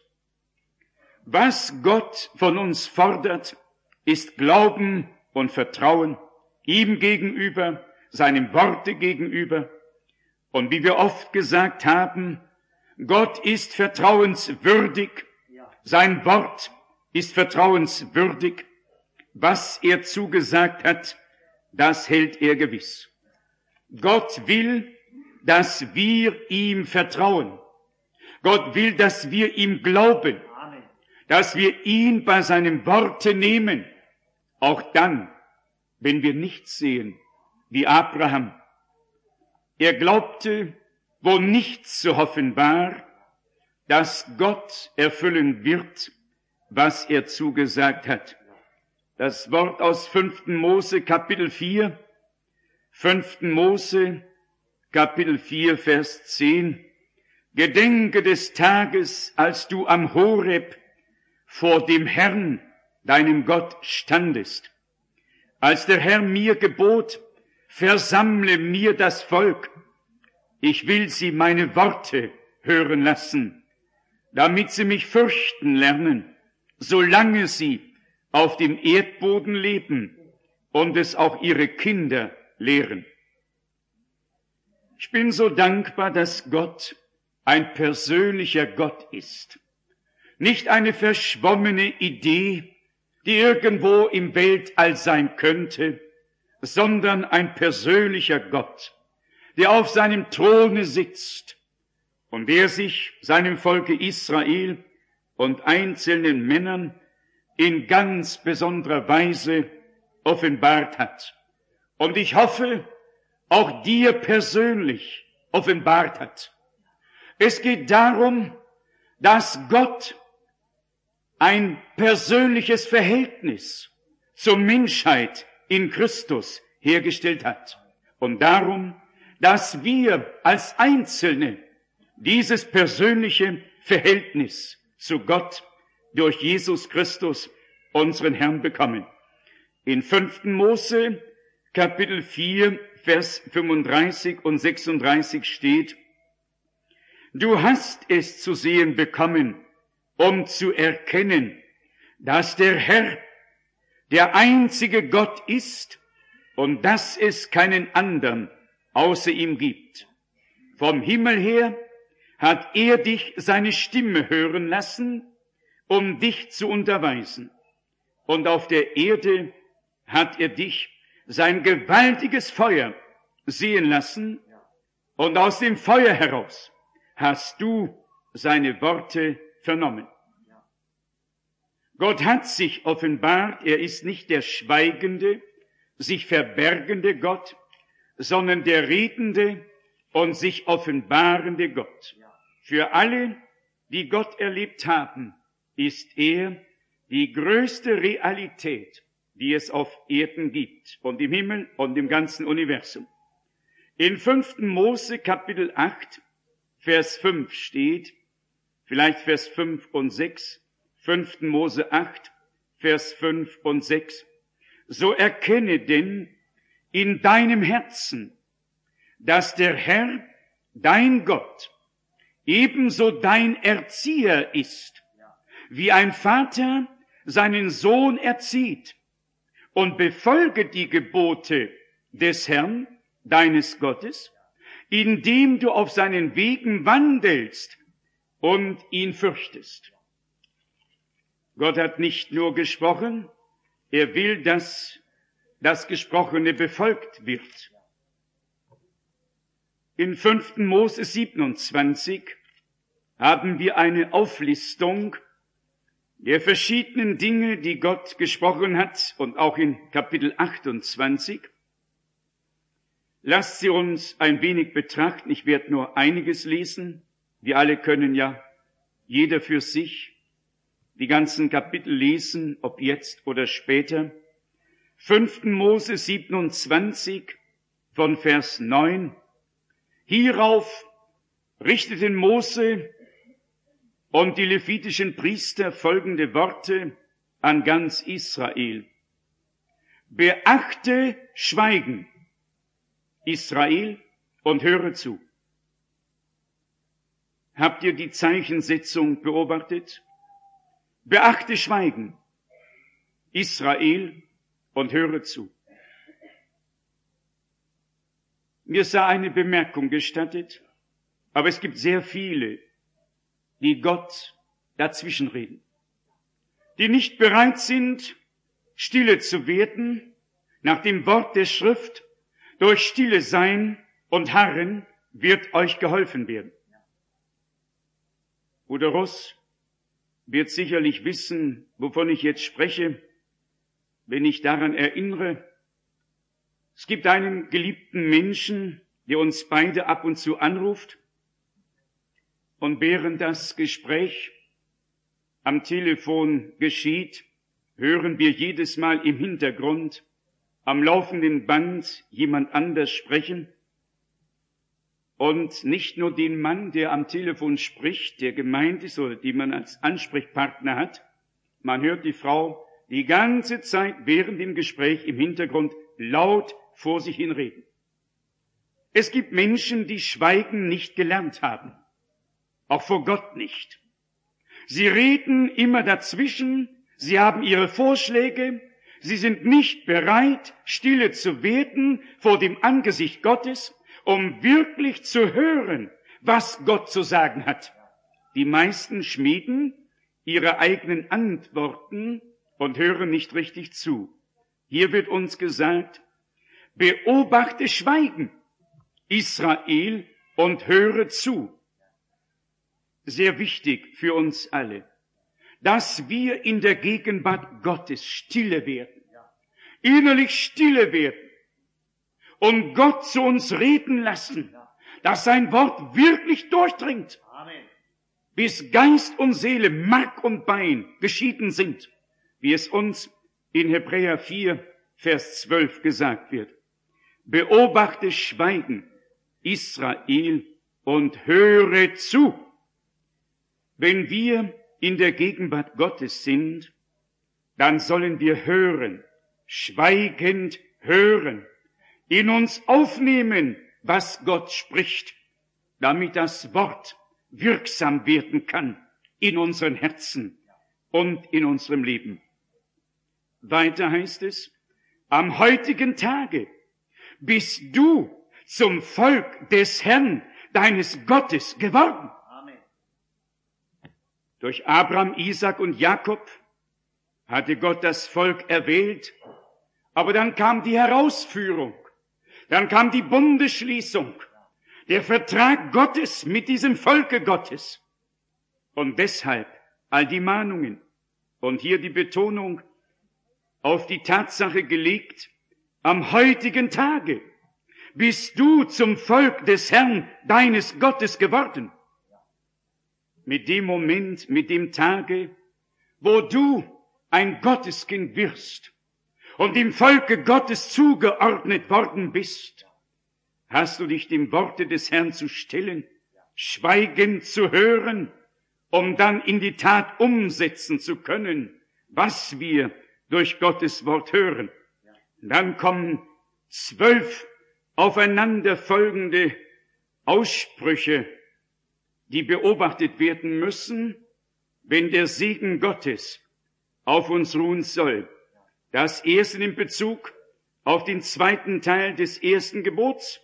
Was Gott von uns fordert, ist Glauben und Vertrauen ihm gegenüber, seinem Worte gegenüber. Und wie wir oft gesagt haben, Gott ist vertrauenswürdig, sein Wort ist vertrauenswürdig. Was er zugesagt hat, das hält er gewiss. Gott will, dass wir ihm vertrauen. Gott will, dass wir ihm glauben, dass wir ihn bei seinem Worte nehmen, auch dann, wenn wir nichts sehen, wie Abraham. Er glaubte, wo nichts zu hoffen war, dass Gott erfüllen wird, was er zugesagt hat. Das Wort aus fünften Mose, Kapitel vier, fünften Mose, Kapitel vier, Vers zehn. Gedenke des Tages, als du am Horeb vor dem Herrn, deinem Gott, standest, als der Herr mir gebot, versammle mir das Volk, ich will sie meine Worte hören lassen, damit sie mich fürchten lernen, solange sie auf dem Erdboden leben und es auch ihre Kinder lehren. Ich bin so dankbar, dass Gott ein persönlicher Gott ist. Nicht eine verschwommene Idee, die irgendwo im Weltall sein könnte, sondern ein persönlicher Gott, der auf seinem Throne sitzt und der sich seinem Volke Israel und einzelnen Männern in ganz besonderer Weise offenbart hat. Und ich hoffe, auch dir persönlich offenbart hat. Es geht darum, dass Gott ein persönliches Verhältnis zur Menschheit in Christus hergestellt hat. Und darum, dass wir als Einzelne dieses persönliche Verhältnis zu Gott durch Jesus Christus, unseren Herrn, bekommen. In fünften Mose, Kapitel vier, Vers fünfunddreißig und sechsunddreißig steht, du hast es zu sehen bekommen, um zu erkennen, dass der Herr der einzige Gott ist und dass es keinen anderen außer ihm gibt. Vom Himmel her hat er dich seine Stimme hören lassen, um dich zu unterweisen. Und auf der Erde hat er dich sein gewaltiges Feuer sehen lassen, und aus dem Feuer heraus hast du seine Worte vernommen. Gott hat sich offenbart, er ist nicht der schweigende, sich verbergende Gott, sondern der redende und sich offenbarende Gott. Für alle, die Gott erlebt haben, ist er die größte Realität, die es auf Erden gibt und im Himmel und im ganzen Universum. In fünften Mose Kapitel acht, Vers fünf steht, vielleicht Vers fünf und sechs, fünften Mose acht, Vers fünf und sechs. So erkenne denn in deinem Herzen, dass der Herr, dein Gott, ebenso dein Erzieher ist, wie ein Vater seinen Sohn erzieht, und befolge die Gebote des Herrn, deines Gottes, indem du auf seinen Wegen wandelst und ihn fürchtest. Gott hat nicht nur gesprochen, er will, dass das Gesprochene befolgt wird. In fünften Mose siebenundzwanzig haben wir eine Auflistung der verschiedenen Dinge, die Gott gesprochen hat, und auch in Kapitel achtundzwanzig. Lasst sie uns ein wenig betrachten. Ich werde nur einiges lesen. Wir alle können ja, jeder für sich, die ganzen Kapitel lesen, ob jetzt oder später. fünften Mose siebenundzwanzig von Vers neun. Hierauf richteten Mose und die levitischen Priester folgende Worte an ganz Israel. Beachte Schweigen, Israel, und höre zu. Habt ihr die Zeichensetzung beobachtet? Beachte Schweigen, Israel, und höre zu. Mir sei eine Bemerkung gestattet, aber es gibt sehr viele, die Gott dazwischenreden, die nicht bereit sind, stille zu werden, nach dem Wort der Schrift, durch stille Sein und Harren wird euch geholfen werden. Bruder Ross wird sicherlich wissen, wovon ich jetzt spreche, wenn ich daran erinnere. Es gibt einen geliebten Menschen, der uns beide ab und zu anruft, und während das Gespräch am Telefon geschieht, hören wir jedes Mal im Hintergrund am laufenden Band jemand anders sprechen. Und nicht nur den Mann, der am Telefon spricht, der gemeint ist oder den man als Ansprechpartner hat, man hört die Frau die ganze Zeit während dem Gespräch im Hintergrund laut vor sich hin reden. Es gibt Menschen, die Schweigen nicht gelernt haben. Auch vor Gott nicht. Sie reden immer dazwischen, sie haben ihre Vorschläge, sie sind nicht bereit, stille zu werden vor dem Angesicht Gottes, um wirklich zu hören, was Gott zu sagen hat. Die meisten schmieden ihre eigenen Antworten und hören nicht richtig zu. Hier wird uns gesagt, beobachte Schweigen, Israel, und höre zu. Sehr wichtig für uns alle, dass wir in der Gegenwart Gottes stille werden, innerlich stille werden und Gott zu uns reden lassen, dass sein Wort wirklich durchdringt, bis Geist und Seele, Mark und Bein geschieden sind, wie es uns in Hebräer vier, Vers zwölf gesagt wird. Beobachte Schweigen, Israel, und höre zu. Wenn wir in der Gegenwart Gottes sind, dann sollen wir hören, schweigend hören, in uns aufnehmen, was Gott spricht, damit das Wort wirksam werden kann in unseren Herzen und in unserem Leben. Weiter heißt es, am heutigen Tage bist du zum Volk des Herrn, deines Gottes, geworden. Durch Abraham, Isaac und Jakob hatte Gott das Volk erwählt, aber dann kam die Herausführung, dann kam die Bundesschließung, der Vertrag Gottes mit diesem Volke Gottes. Und deshalb all die Mahnungen und hier die Betonung auf die Tatsache gelegt, am heutigen Tage bist du zum Volk des Herrn, deines Gottes, geworden. Mit dem Moment, mit dem Tage, wo du ein Gotteskind wirst und im Volke Gottes zugeordnet worden bist, hast du dich dem Worte des Herrn zu stellen, schweigend zu hören, um dann in die Tat umsetzen zu können, was wir durch Gottes Wort hören. Dann kommen zwölf aufeinanderfolgende Aussprüche, die beobachtet werden müssen, wenn der Segen Gottes auf uns ruhen soll. Das erste in Bezug auf den zweiten Teil des ersten Gebots.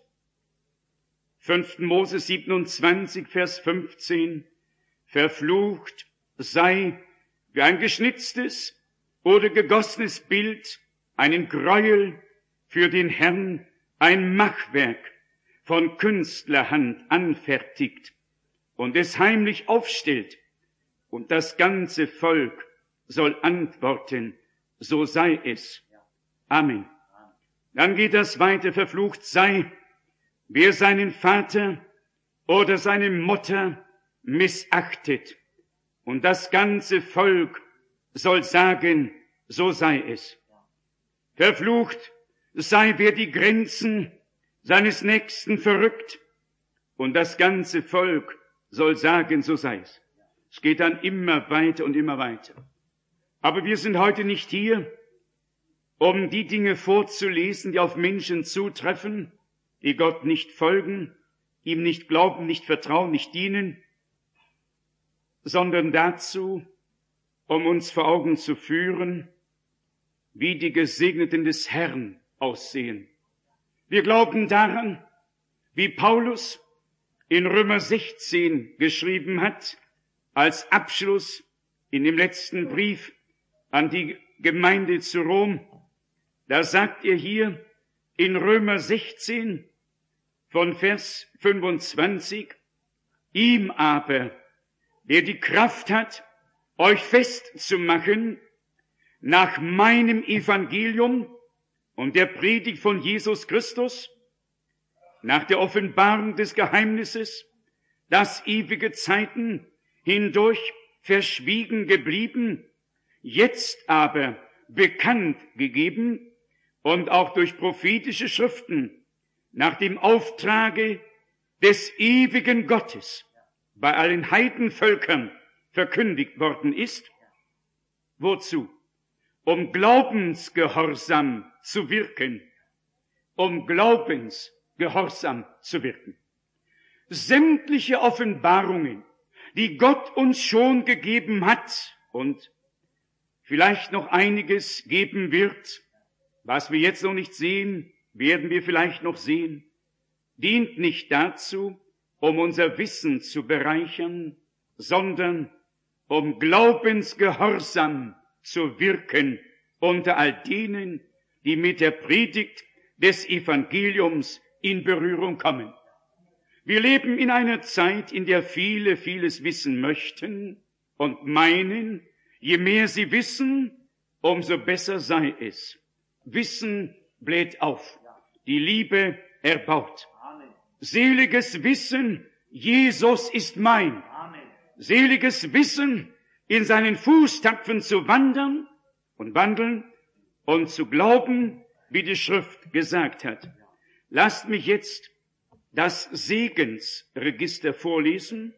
fünften Mose siebenundzwanzig, Vers fünfzehn. Verflucht sei, wer ein geschnitztes oder gegossenes Bild, einen Gräuel für den Herrn, ein Machwerk von Künstlerhand anfertigt und es heimlich aufstellt, und das ganze Volk soll antworten, so sei es. Amen. Dann geht das weiter, verflucht sei, wer seinen Vater oder seine Mutter missachtet, und das ganze Volk soll sagen, so sei es. Verflucht sei, wer die Grenzen seines Nächsten verrückt, und das ganze Volk soll sagen, so sei es. Es geht dann immer weiter und immer weiter. Aber wir sind heute nicht hier, um die Dinge vorzulesen, die auf Menschen zutreffen, die Gott nicht folgen, ihm nicht glauben, nicht vertrauen, nicht dienen, sondern dazu, um uns vor Augen zu führen, wie die Gesegneten des Herrn aussehen. Wir glauben daran, wie Paulus in Römer sechzehn geschrieben hat, als Abschluss in dem letzten Brief an die Gemeinde zu Rom. Da sagt er hier in Römer sechzehn von Vers fünfundzwanzig, ihm aber, der die Kraft hat, euch festzumachen nach meinem Evangelium und der Predigt von Jesus Christus, nach der Offenbarung des Geheimnisses, das ewige Zeiten hindurch verschwiegen geblieben, jetzt aber bekannt gegeben und auch durch prophetische Schriften nach dem Auftrage des ewigen Gottes bei allen Heidenvölkern verkündigt worden ist. Wozu? Um Glaubensgehorsam zu wirken. Um Glaubensgehorsam zu wirken. Sämtliche Offenbarungen, die Gott uns schon gegeben hat und vielleicht noch einiges geben wird, was wir jetzt noch nicht sehen, werden wir vielleicht noch sehen, dient nicht dazu, um unser Wissen zu bereichern, sondern um Glaubensgehorsam zu wirken unter all denen, die mit der Predigt des Evangeliums in Berührung kommen. Wir leben in einer Zeit, in der viele vieles wissen möchten und meinen, je mehr sie wissen, umso besser sei es. Wissen bläht auf, die Liebe erbaut. Seliges Wissen, Jesus ist mein. Seliges Wissen, in seinen Fußtapfen zu wandern und wandeln und zu glauben, wie die Schrift gesagt hat. Lasst mich jetzt das Segensregister vorlesen,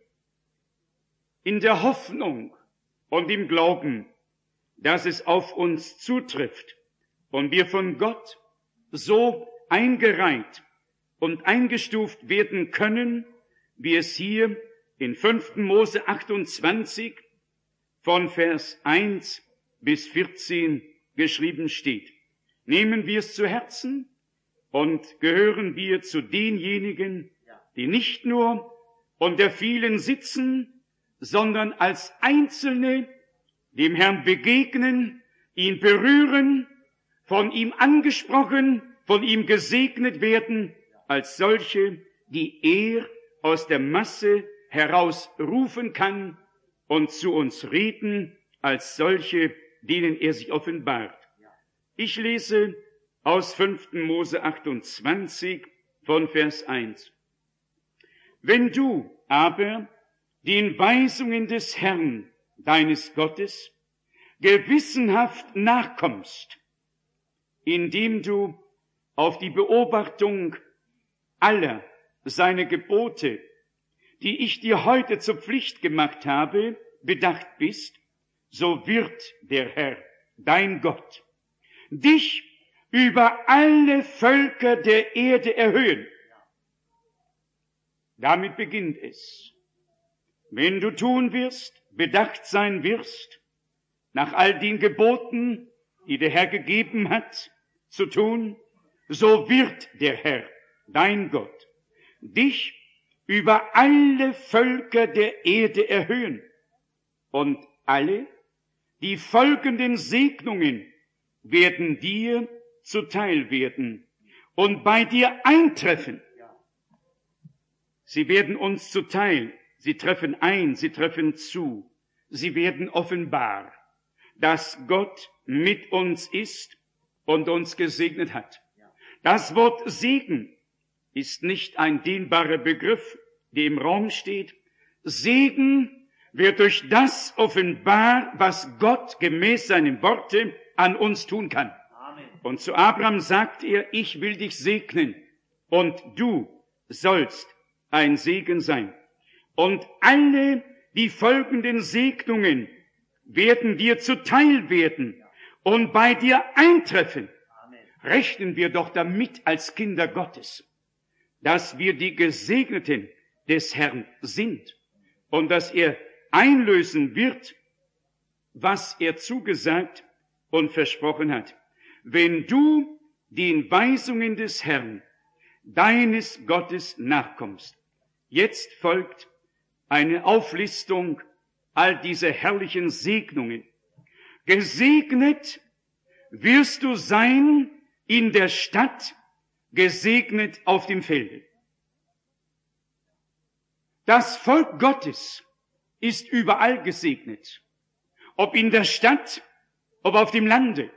in der Hoffnung und im Glauben, dass es auf uns zutrifft und wir von Gott so eingereiht und eingestuft werden können, wie es hier in fünften Mose achtundzwanzig von Vers eins bis vierzehn geschrieben steht. Nehmen wir es zu Herzen und gehören wir zu denjenigen, die nicht nur unter vielen sitzen, sondern als Einzelne dem Herrn begegnen, ihn berühren, von ihm angesprochen, von ihm gesegnet werden, als solche, die er aus der Masse herausrufen kann und zu uns reden, als solche, denen er sich offenbart. Ich lese aus fünften Mose achtundzwanzig von Vers eins. Wenn du aber den Weisungen des Herrn, deines Gottes, gewissenhaft nachkommst indem du auf die Beobachtung aller seiner Gebote, die ich dir heute zur Pflicht gemacht habe, bedacht bist, so wird der Herr, dein Gott, dich über alle Völker der Erde erhöhen. Damit beginnt es. Wenn du tun wirst, bedacht sein wirst, nach all den Geboten, die der Herr gegeben hat, zu tun, so wird der Herr, dein Gott, dich über alle Völker der Erde erhöhen. Und alle die folgenden Segnungen werden dir zuteil werden und bei dir eintreffen. Sie werden uns zuteil, sie treffen ein, sie treffen zu, sie werden offenbar, dass Gott mit uns ist und uns gesegnet hat. Das Wort Segen ist nicht ein dehnbarer Begriff, der im Raum steht. Segen wird durch das offenbar, was Gott gemäß seinen Worten an uns tun kann. Amen. Und zu Abraham sagt er, ich will dich segnen und du sollst ein Segen sein. Und alle die folgenden Segnungen werden dir zuteil werden und bei dir eintreffen. Amen. Rechnen wir doch damit als Kinder Gottes, dass wir die Gesegneten des Herrn sind und dass er einlösen wird, was er zugesagt und versprochen hat. Wenn du den Weisungen des Herrn, deines Gottes, nachkommst. Jetzt folgt eine Auflistung all dieser herrlichen Segnungen. Gesegnet wirst du sein in der Stadt, gesegnet auf dem Felde. Das Volk Gottes ist überall gesegnet. Ob in der Stadt, ob auf dem Lande.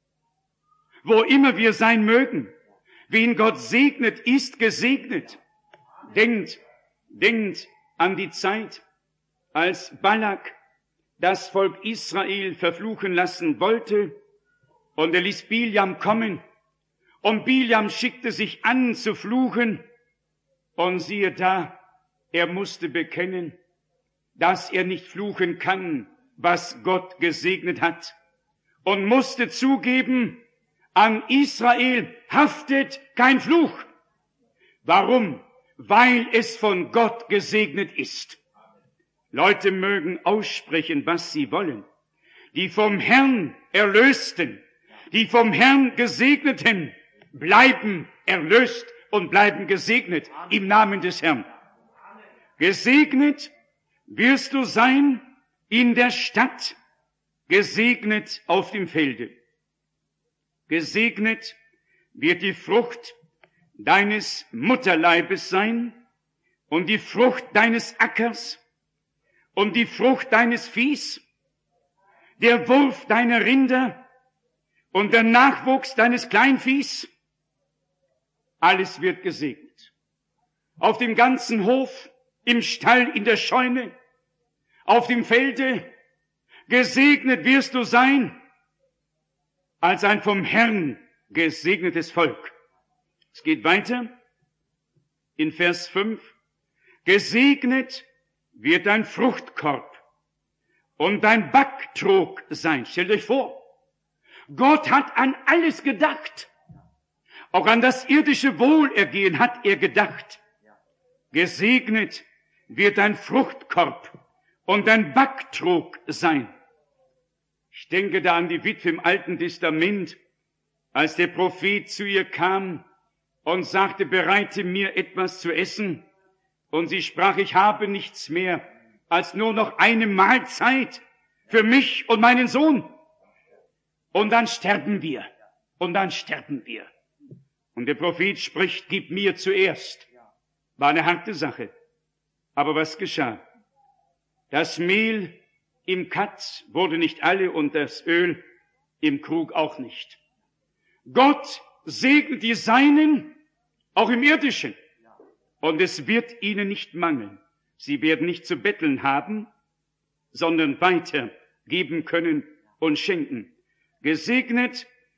Wo immer wir sein mögen. Wen Gott segnet, ist gesegnet. Denkt, denkt an die Zeit, als Balak das Volk Israel verfluchen lassen wollte und er ließ Biljam kommen und Biljam schickte sich an zu fluchen und siehe da, er musste bekennen, dass er nicht fluchen kann, was Gott gesegnet hat und musste zugeben, an Israel haftet kein Fluch. Warum? Weil es von Gott gesegnet ist. Leute mögen aussprechen, was sie wollen. Die vom Herrn Erlösten, die vom Herrn Gesegneten bleiben erlöst und bleiben gesegnet im Namen des Herrn. Gesegnet wirst du sein in der Stadt, gesegnet auf dem Felde. Gesegnet wird die Frucht deines Mutterleibes sein und die Frucht deines Ackers und die Frucht deines Viehs, der Wurf deiner Rinder und der Nachwuchs deines Kleinviehs. Alles wird gesegnet. Auf dem ganzen Hof, im Stall, in der Scheune, auf dem Felde, gesegnet wirst du sein als ein vom Herrn gesegnetes Volk. Es geht weiter in Vers fünf. Gesegnet wird dein Fruchtkorb und dein Backtrog sein. Stellt euch vor, Gott hat an alles gedacht. Auch an das irdische Wohlergehen hat er gedacht. Gesegnet wird dein Fruchtkorb und dein Backtrog sein. Ich denke da an die Witwe im Alten Testament, als der Prophet zu ihr kam und sagte, bereite mir etwas zu essen. Und sie sprach, ich habe nichts mehr als nur noch eine Mahlzeit für mich und meinen Sohn. Und dann sterben wir. Und dann sterben wir. Und der Prophet spricht, gib mir zuerst. War eine harte Sache. Aber was geschah? Das Mehl im Katz wurde nicht alle und das Öl im Krug auch nicht. Gott segnet die Seinen, auch im Irdischen. Und es wird ihnen nicht mangeln. Sie werden nicht zu betteln haben, sondern weiter geben können und schenken. Gesegnet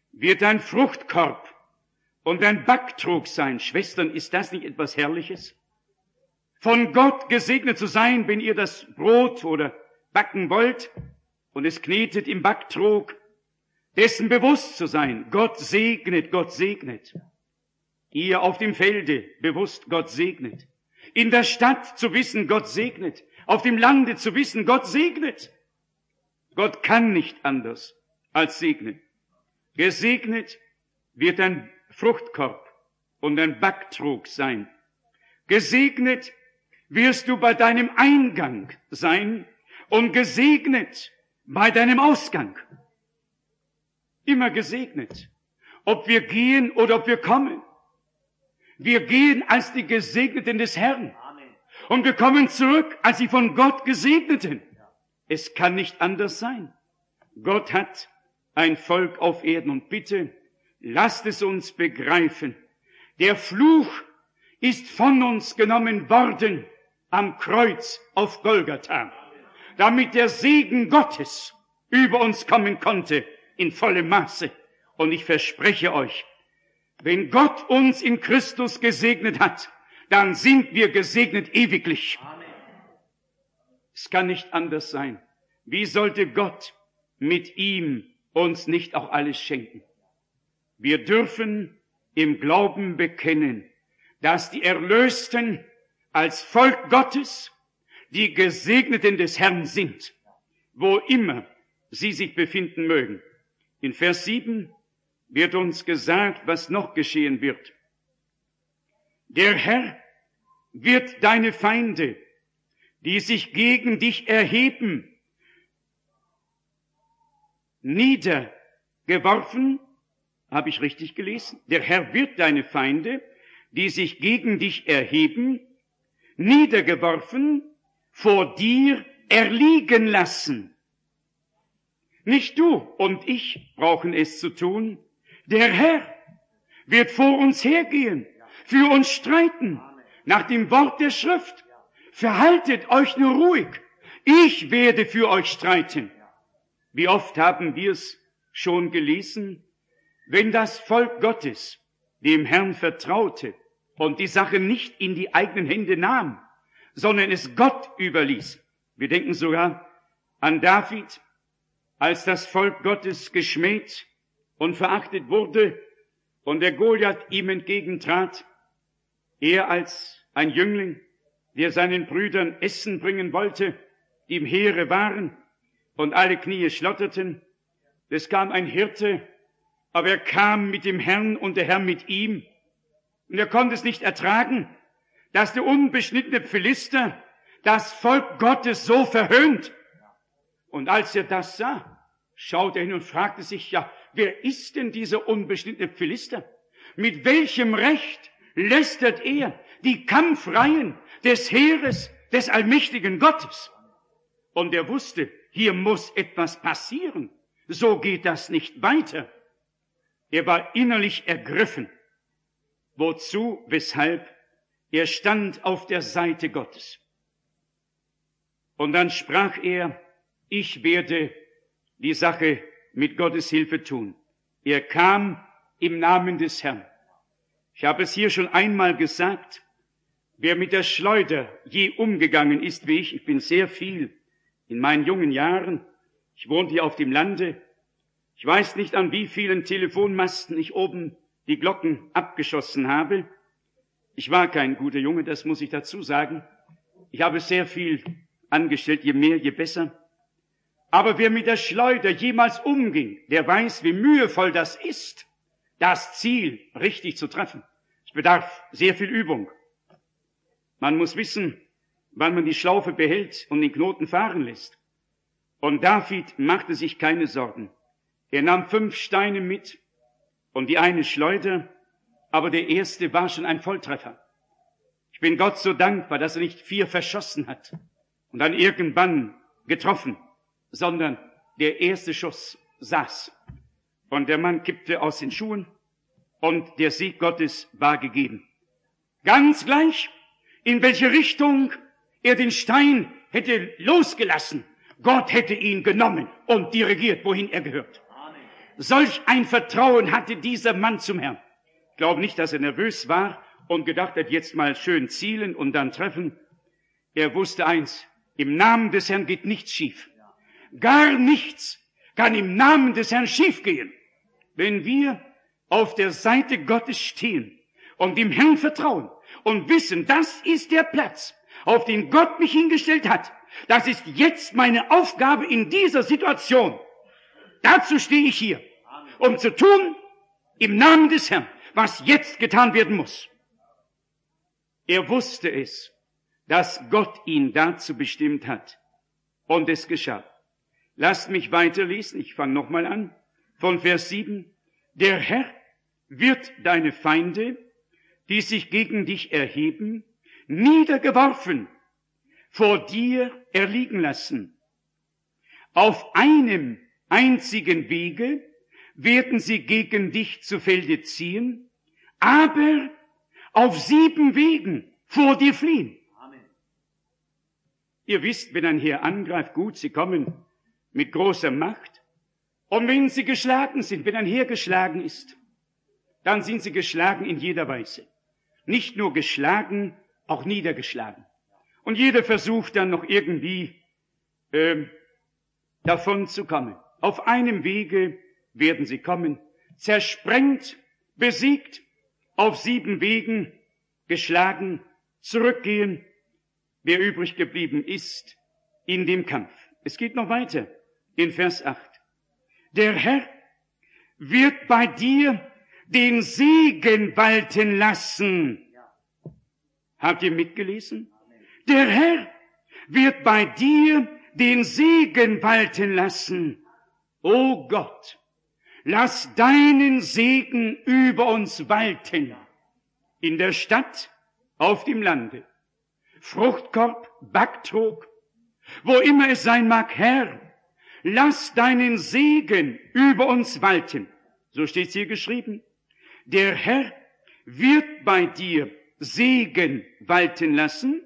wird ein Fruchtkorb und ein Backtrog sein. Schwestern, ist das nicht etwas Herrliches? Von Gott gesegnet zu sein, wenn ihr das Brot oder backen wollt und es knetet im Backtrog, dessen bewusst zu sein. Gott segnet, Gott segnet. Ihr auf dem Felde bewusst, Gott segnet. In der Stadt zu wissen, Gott segnet. Auf dem Lande zu wissen, Gott segnet. Gott kann nicht anders als segnen. Gesegnet wird ein Fruchtkorb und ein Backtrog sein. Gesegnet wirst du bei deinem Eingang sein und gesegnet bei deinem Ausgang. Immer gesegnet. Ob wir gehen oder ob wir kommen. Wir gehen als die Gesegneten des Herrn. Und wir kommen zurück als die von Gott Gesegneten. Es kann nicht anders sein. Gott hat ein Volk auf Erden. Und bitte, lasst es uns begreifen. Der Fluch ist von uns genommen worden am Kreuz auf Golgatha, damit der Segen Gottes über uns kommen konnte in vollem Maße. Und ich verspreche euch, wenn Gott uns in Christus gesegnet hat, dann sind wir gesegnet ewiglich. Amen. Es kann nicht anders sein. Wie sollte Gott mit ihm uns nicht auch alles schenken? Wir dürfen im Glauben bekennen, dass die Erlösten als Volk Gottes die Gesegneten des Herrn sind, wo immer sie sich befinden mögen. In Vers sieben wird uns gesagt, was noch geschehen wird. Der Herr wird deine Feinde, die sich gegen dich erheben, niedergeworfen, habe ich richtig gelesen? Der Herr wird deine Feinde, die sich gegen dich erheben, niedergeworfen, vor dir erliegen lassen. Nicht du und ich brauchen es zu tun. Der Herr wird vor uns hergehen, für uns streiten, nach dem Wort der Schrift. Verhaltet euch nur ruhig. Ich werde für euch streiten. Wie oft haben wir es schon gelesen? Wenn das Volk Gottes dem Herrn vertraute und die Sache nicht in die eigenen Hände nahm, sondern es Gott überließ. Wir denken sogar an David, als das Volk Gottes geschmäht und verachtet wurde und der Goliath ihm entgegentrat. Er als ein Jüngling, der seinen Brüdern Essen bringen wollte, die im Heere waren und alle Knie schlotterten. Es kam ein Hirte, aber er kam mit dem Herrn und der Herr mit ihm. Und er konnte es nicht ertragen, dass der unbeschnittene Philister das Volk Gottes so verhöhnt. Und als er das sah, schaute er hin und fragte sich, ja, wer ist denn dieser unbeschnittene Philister? Mit welchem Recht lästert er die Kampfreihen des Heeres des allmächtigen Gottes? Und er wusste, hier muss etwas passieren. So geht das nicht weiter. Er war innerlich ergriffen. Wozu, weshalb? Er stand auf der Seite Gottes. Und dann sprach er, ich werde die Sache mit Gottes Hilfe tun. Er kam im Namen des Herrn. Ich habe es hier schon einmal gesagt, wer mit der Schleuder je umgegangen ist wie ich, ich bin sehr viel in meinen jungen Jahren, ich wohnte hier auf dem Lande, ich weiß nicht, an wie vielen Telefonmasten ich oben die Glocken abgeschossen habe. Ich war kein guter Junge, das muss ich dazu sagen. Ich habe sehr viel angestellt, je mehr, je besser. Aber wer mit der Schleuder jemals umging, der weiß, wie mühevoll das ist, das Ziel richtig zu treffen. Es bedarf sehr viel Übung. Man muss wissen, wann man die Schlaufe behält und den Knoten fahren lässt. Und David machte sich keine Sorgen. Er nahm fünf Steine mit und die eine Schleuder, aber der erste war schon ein Volltreffer. Ich bin Gott so dankbar, dass er nicht vier verschossen hat und dann irgendwann getroffen, sondern der erste Schuss saß. Und der Mann kippte aus den Schuhen und der Sieg Gottes war gegeben. Ganz gleich, in welche Richtung er den Stein hätte losgelassen, Gott hätte ihn genommen und dirigiert, wohin er gehört. Solch ein Vertrauen hatte dieser Mann zum Herrn. Ich glaube nicht, dass er nervös war und gedacht hat, jetzt mal schön zielen und dann treffen. Er wusste eins, im Namen des Herrn geht nichts schief. Gar nichts kann im Namen des Herrn schiefgehen. Wenn wir auf der Seite Gottes stehen und dem Herrn vertrauen und wissen, das ist der Platz, auf den Gott mich hingestellt hat. Das ist jetzt meine Aufgabe in dieser Situation. Dazu stehe ich hier, um zu tun im Namen des Herrn, was jetzt getan werden muss. Er wusste es, dass Gott ihn dazu bestimmt hat. Und es geschah. Lasst mich weiterlesen, ich fange nochmal an, von Vers sieben. Der Herr wird deine Feinde, die sich gegen dich erheben, niedergeworfen, vor dir erliegen lassen. Auf einem einzigen Wege werden sie gegen dich zu Felde ziehen, aber auf sieben Wegen vor dir fliehen. Amen. Ihr wisst, wenn ein Heer angreift, gut, sie kommen mit großer Macht. Und wenn sie geschlagen sind, wenn ein Heer geschlagen ist, dann sind sie geschlagen in jeder Weise. Nicht nur geschlagen, auch niedergeschlagen. Und jeder versucht dann noch irgendwie äh, davon zu kommen. Auf einem Wege werden sie kommen, zersprengt, besiegt, auf sieben Wegen geschlagen, zurückgehen, wer übrig geblieben ist in dem Kampf. Es geht noch weiter in Vers acht. Der Herr wird bei dir den Segen walten lassen. Habt ihr mitgelesen? Der Herr wird bei dir den Segen walten lassen. O Gott, lass deinen Segen über uns walten. In der Stadt, auf dem Lande, Fruchtkorb, Backtrog, wo immer es sein mag, Herr, lass deinen Segen über uns walten. So steht es hier geschrieben. Der Herr wird bei dir Segen walten lassen,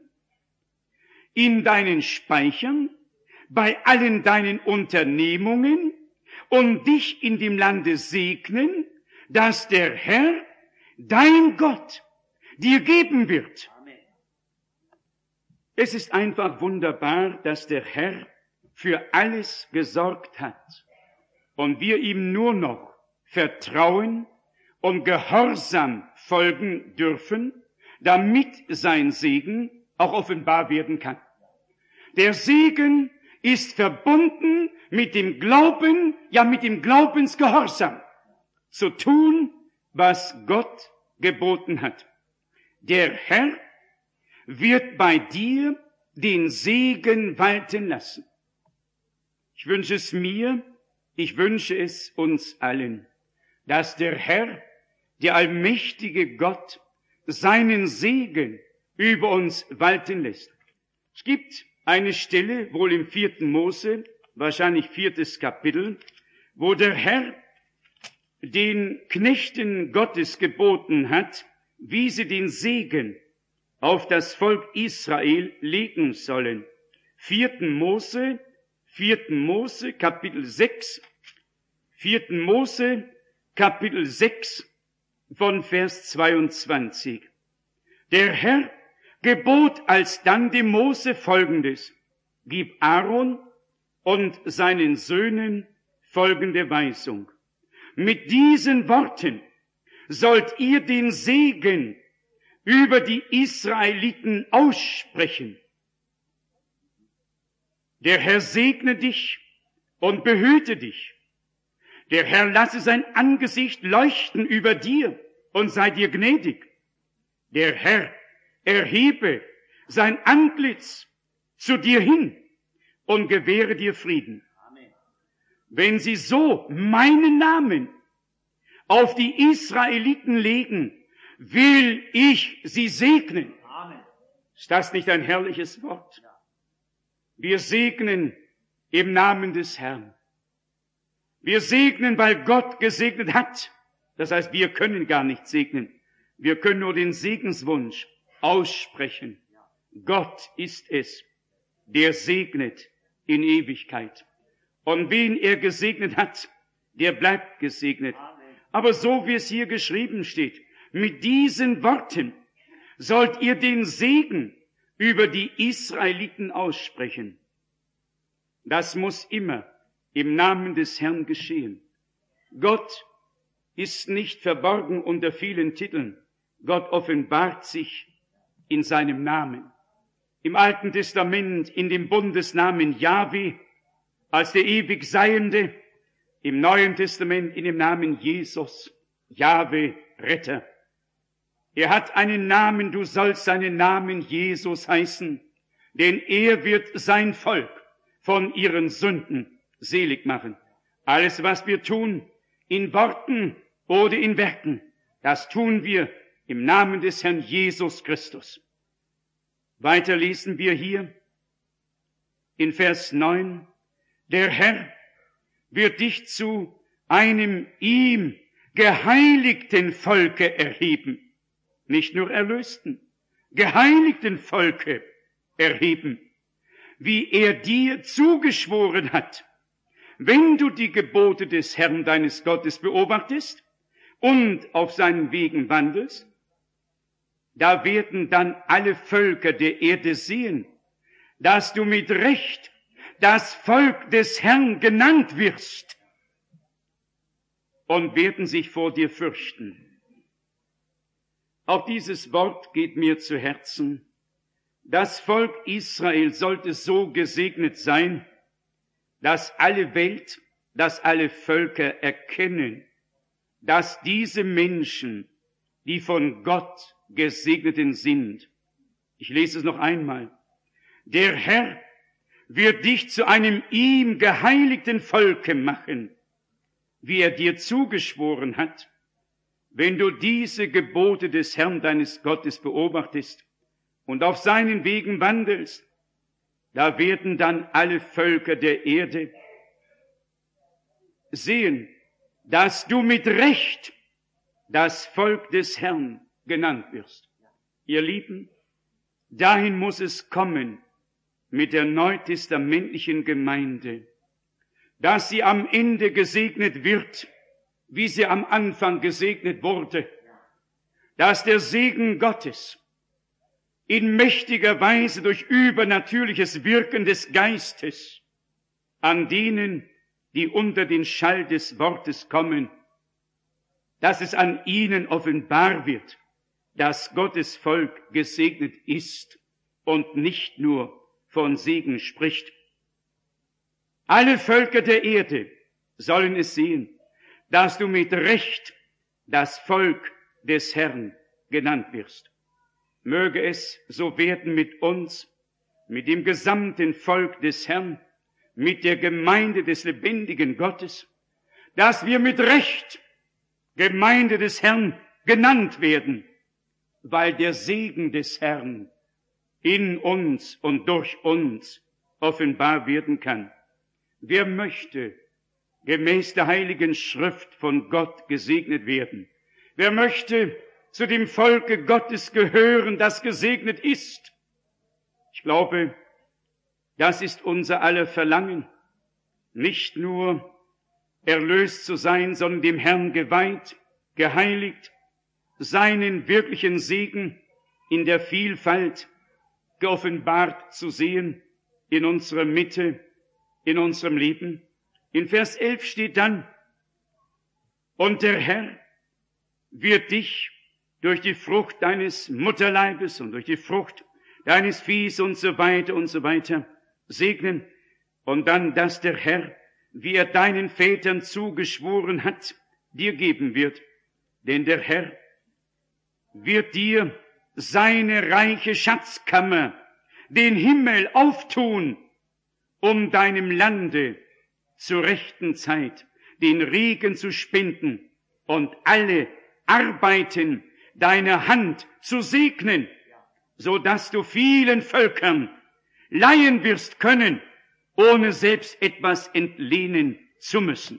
in deinen Speichern, bei allen deinen Unternehmungen und dich in dem Lande segnen, dass der Herr, dein Gott, dir geben wird. Es ist einfach wunderbar, dass der Herr für alles gesorgt hat und wir ihm nur noch vertrauen und gehorsam folgen dürfen, damit sein Segen auch offenbar werden kann. Der Segen ist verbunden mit dem Glauben, ja mit dem Glaubensgehorsam, zu tun, was Gott geboten hat. Der Herr wird bei dir den Segen walten lassen. Ich wünsche es mir, ich wünsche es uns allen, dass der Herr, der allmächtige Gott, seinen Segen über uns walten lässt. Es gibt eine Stelle, wohl im vierten Mose, wahrscheinlich viertes Kapitel, wo der Herr den Knechten Gottes geboten hat, wie sie den Segen auf das Volk Israel legen sollen. Vierten Mose, vierten Mose, Kapitel sechs, vierten Mose, Kapitel sechs, von Vers zweiundzwanzig. Der Herr gebot alsdann dem Mose Folgendes: Gib Aaron und seinen Söhnen folgende Weisung. Mit diesen Worten sollt ihr den Segen über die Israeliten aussprechen. Der Herr segne dich und behüte dich. Der Herr lasse sein Angesicht leuchten über dir und sei dir gnädig. Der Herr erhebe sein Antlitz zu dir hin und gewähre dir Frieden. Amen. Wenn sie so meinen Namen auf die Israeliten legen, will ich sie segnen. Amen. Ist das nicht ein herrliches Wort? Wir segnen im Namen des Herrn. Wir segnen, weil Gott gesegnet hat. Das heißt, wir können gar nicht segnen. Wir können nur den Segenswunsch aussprechen. Gott ist es, der segnet in Ewigkeit. Und wen er gesegnet hat, der bleibt gesegnet. Aber so wie es hier geschrieben steht, mit diesen Worten sollt ihr den Segen über die Israeliten aussprechen. Das muss immer im Namen des Herrn geschehen. Gott ist nicht verborgen unter vielen Titeln. Gott offenbart sich in seinem Namen. Im Alten Testament in dem Bundesnamen Jahwe als der ewig Seiende, im Neuen Testament in dem Namen Jesus, Jahwe, Retter. Er hat einen Namen, du sollst seinen Namen Jesus heißen, denn er wird sein Volk von ihren Sünden selig machen. Alles, was wir tun, in Worten oder in Werken, das tun wir im Namen des Herrn Jesus Christus. Weiter lesen wir hier in Vers neun, der Herr wird dich zu einem ihm geheiligten Volke erheben, nicht nur Erlösten, geheiligten Volke erheben, wie er dir zugeschworen hat, wenn du die Gebote des Herrn deines Gottes beobachtest und auf seinen Wegen wandelst. Da werden dann alle Völker der Erde sehen, dass du mit Recht das Volk des Herrn genannt wirst und werden sich vor dir fürchten. Auch dieses Wort geht mir zu Herzen. Das Volk Israel sollte so gesegnet sein, dass alle Welt, dass alle Völker erkennen, dass diese Menschen, die von Gott Gesegneten sind. Ich lese es noch einmal. Der Herr wird dich zu einem ihm geheiligten Volke machen, wie er dir zugeschworen hat, wenn du diese Gebote des Herrn deines Gottes beobachtest und auf seinen Wegen wandelst. Da werden dann alle Völker der Erde sehen, dass du mit Recht das Volk des Herrn genannt wirst. Ihr Lieben, dahin muss es kommen mit der neutestamentlichen Gemeinde, dass sie am Ende gesegnet wird, wie sie am Anfang gesegnet wurde, dass der Segen Gottes in mächtiger Weise durch übernatürliches Wirken des Geistes an denen, die unter den Schall des Wortes kommen, dass es an ihnen offenbar wird, dass Gottes Volk gesegnet ist und nicht nur von Segen spricht. Alle Völker der Erde sollen es sehen, dass du mit Recht das Volk des Herrn genannt wirst. Möge es so werden mit uns, mit dem gesamten Volk des Herrn, mit der Gemeinde des lebendigen Gottes, dass wir mit Recht Gemeinde des Herrn genannt werden, weil der Segen des Herrn in uns und durch uns offenbar werden kann. Wer möchte gemäß der Heiligen Schrift von Gott gesegnet werden? Wer möchte zu dem Volke Gottes gehören, das gesegnet ist? Ich glaube, das ist unser aller Verlangen, nicht nur erlöst zu sein, sondern dem Herrn geweiht, geheiligt, seinen wirklichen Segen in der Vielfalt geoffenbart zu sehen in unserer Mitte, in unserem Leben. In Vers elf steht dann, und der Herr wird dich durch die Frucht deines Mutterleibes und durch die Frucht deines Viehs und so weiter und so weiter segnen. Und dann, dass der Herr, wie er deinen Vätern zugeschworen hat, dir geben wird. Denn der Herr wird dir seine reiche Schatzkammer, den Himmel auftun, um deinem Lande zur rechten Zeit den Regen zu spenden und alle Arbeiten deiner Hand zu segnen, so dass du vielen Völkern leihen wirst können, ohne selbst etwas entlehnen zu müssen.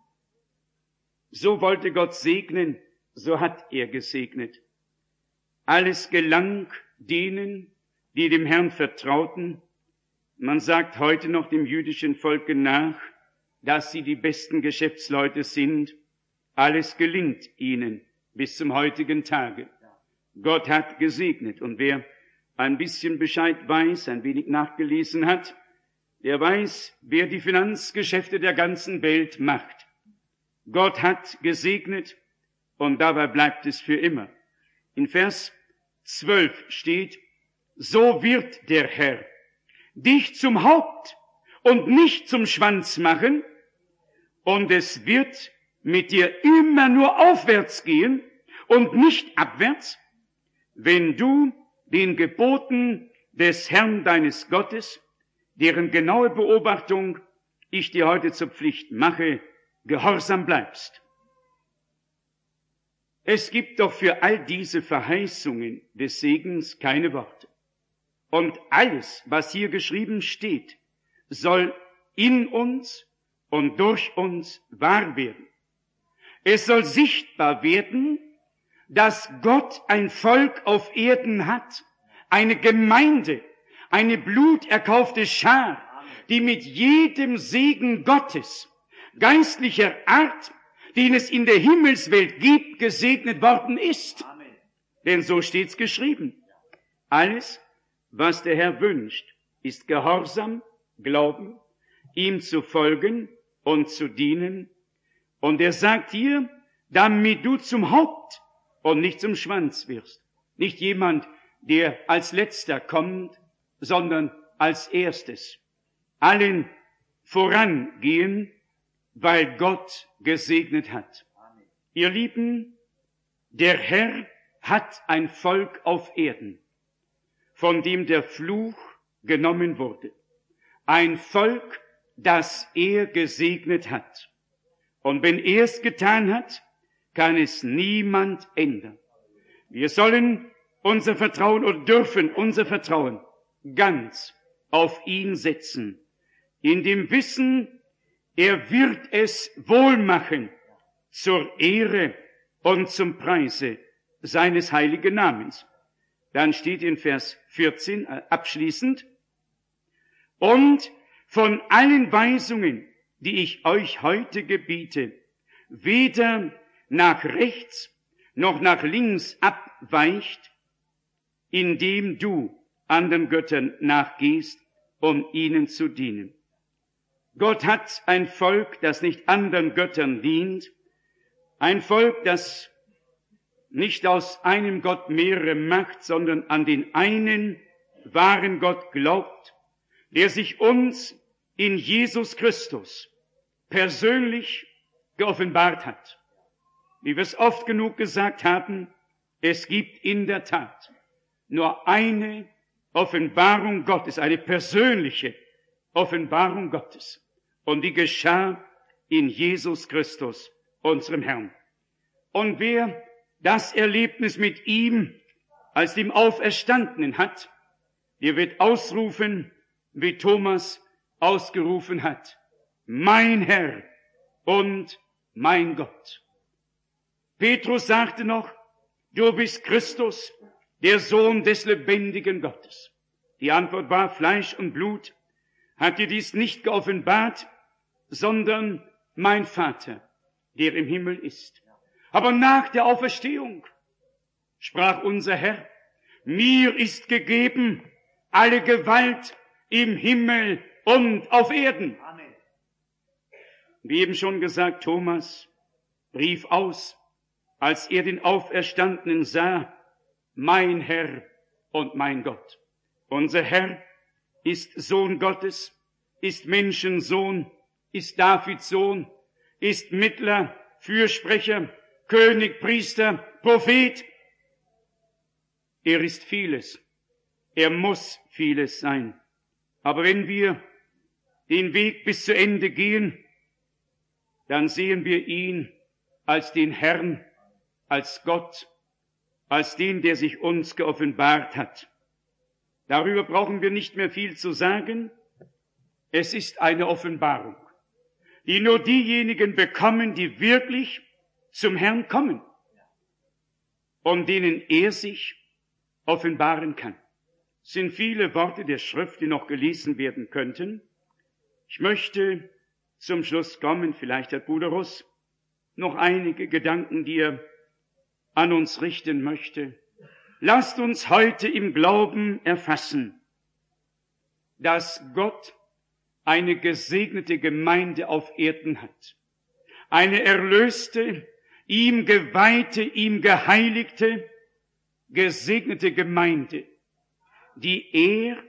So wollte Gott segnen, so hat er gesegnet. Alles gelang denen, die dem Herrn vertrauten. Man sagt heute noch dem jüdischen Volke nach, dass sie die besten Geschäftsleute sind. Alles gelingt ihnen bis zum heutigen Tage. Gott hat gesegnet. Und wer ein bisschen Bescheid weiß, ein wenig nachgelesen hat, der weiß, wer die Finanzgeschäfte der ganzen Welt macht. Gott hat gesegnet und dabei bleibt es für immer. In Vers zwölf steht, so wird der Herr dich zum Haupt und nicht zum Schwanz machen, und es wird mit dir immer nur aufwärts gehen und nicht abwärts, wenn du den Geboten des Herrn deines Gottes, deren genaue Beobachtung ich dir heute zur Pflicht mache, gehorsam bleibst. Es gibt doch für all diese Verheißungen des Segens keine Worte. Und alles, was hier geschrieben steht, soll in uns und durch uns wahr werden. Es soll sichtbar werden, dass Gott ein Volk auf Erden hat, eine Gemeinde, eine bluterkaufte Schar, die mit jedem Segen Gottes, geistlicher Art, den es in der Himmelswelt gibt, gesegnet worden ist. Amen. Denn so steht's geschrieben. Alles, was der Herr wünscht, ist Gehorsam, Glauben, ihm zu folgen und zu dienen. Und er sagt hier, damit du zum Haupt und nicht zum Schwanz wirst. Nicht jemand, der als Letzter kommt, sondern als Erstes. Allen vorangehen, weil Gott gesegnet hat. Amen. Ihr Lieben, der Herr hat ein Volk auf Erden, von dem der Fluch genommen wurde. Ein Volk, das er gesegnet hat. Und wenn er es getan hat, kann es niemand ändern. Wir sollen unser Vertrauen oder dürfen unser Vertrauen ganz auf ihn setzen, in dem Wissen, er wird es wohl machen zur Ehre und zum Preise seines heiligen Namens. Dann steht in Vers vierzehn abschließend, und von allen Weisungen, die ich euch heute gebiete, weder nach rechts noch nach links abweicht, indem du anderen Göttern nachgehst, um ihnen zu dienen. Gott hat ein Volk, das nicht anderen Göttern dient, ein Volk, das nicht aus einem Gott mehrere macht, sondern an den einen wahren Gott glaubt, der sich uns in Jesus Christus persönlich geoffenbart hat. Wie wir es oft genug gesagt haben, es gibt in der Tat nur eine Offenbarung Gottes, eine persönliche Offenbarung Gottes. Und die geschah in Jesus Christus, unserem Herrn. Und wer das Erlebnis mit ihm als dem Auferstandenen hat, der wird ausrufen, wie Thomas ausgerufen hat, mein Herr und mein Gott. Petrus sagte noch, du bist Christus, der Sohn des lebendigen Gottes. Die Antwort war, Fleisch und Blut hat dir dies nicht geoffenbart, sondern mein Vater, der im Himmel ist. Aber nach der Auferstehung sprach unser Herr, mir ist gegeben alle Gewalt im Himmel und auf Erden. Amen. Wie eben schon gesagt, Thomas rief aus, als er den Auferstandenen sah, mein Herr und mein Gott. Unser Herr ist Sohn Gottes, ist Menschensohn, ist Davids Sohn, ist Mittler, Fürsprecher, König, Priester, Prophet. Er ist vieles. Er muss vieles sein. Aber wenn wir den Weg bis zu Ende gehen, dann sehen wir ihn als den Herrn, als Gott, als den, der sich uns geoffenbart hat. Darüber brauchen wir nicht mehr viel zu sagen. Es ist eine Offenbarung, die nur diejenigen bekommen, die wirklich zum Herrn kommen und denen er sich offenbaren kann. Es sind viele Worte der Schrift, die noch gelesen werden könnten. Ich möchte zum Schluss kommen. Vielleicht hat Bruder Russ noch einige Gedanken, die er an uns richten möchte. Lasst uns heute im Glauben erfassen, dass Gott eine gesegnete Gemeinde auf Erden hat. Eine erlöste, ihm geweihte, ihm geheiligte, gesegnete Gemeinde, die er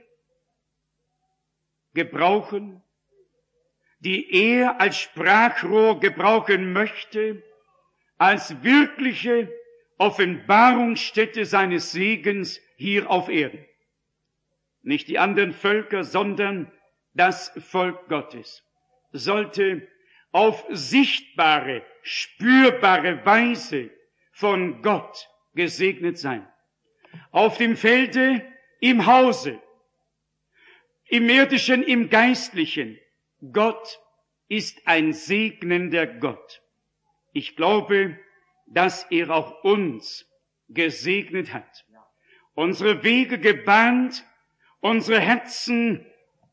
gebrauchen, die er als Sprachrohr gebrauchen möchte, als wirkliche Offenbarungsstätte seines Segens hier auf Erden. Nicht die anderen Völker, sondern das Volk Gottes sollte auf sichtbare, spürbare Weise von Gott gesegnet sein. Auf dem Felde, im Hause, im Irdischen, im Geistlichen. Gott ist ein segnender Gott. Ich glaube, dass er auch uns gesegnet hat, unsere Wege gebahnt, unsere Herzen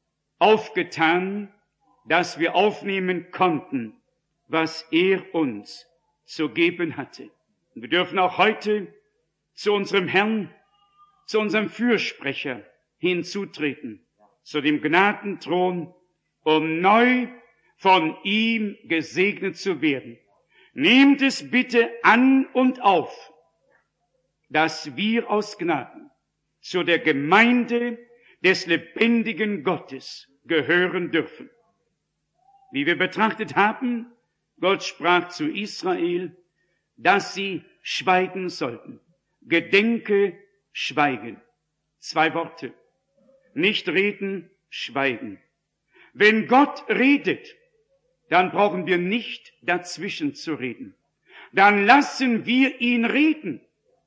aufgetan, dass wir aufnehmen konnten, was er uns zu geben hatte. Und wir dürfen auch heute zu unserem Herrn, zu unserem Fürsprecher hinzutreten, zu dem Gnadenthron, um neu von ihm gesegnet zu werden. Nehmt es bitte an und auf, dass wir aus Gnaden zu der Gemeinde des lebendigen Gottes gehören dürfen. Wie wir betrachtet haben, Gott sprach zu Israel, dass sie schweigen sollten. Gedenke, schweigen. Zwei Worte. Nicht reden, schweigen. Wenn Gott redet, dann brauchen wir nicht dazwischen zu reden. Dann lassen wir ihn reden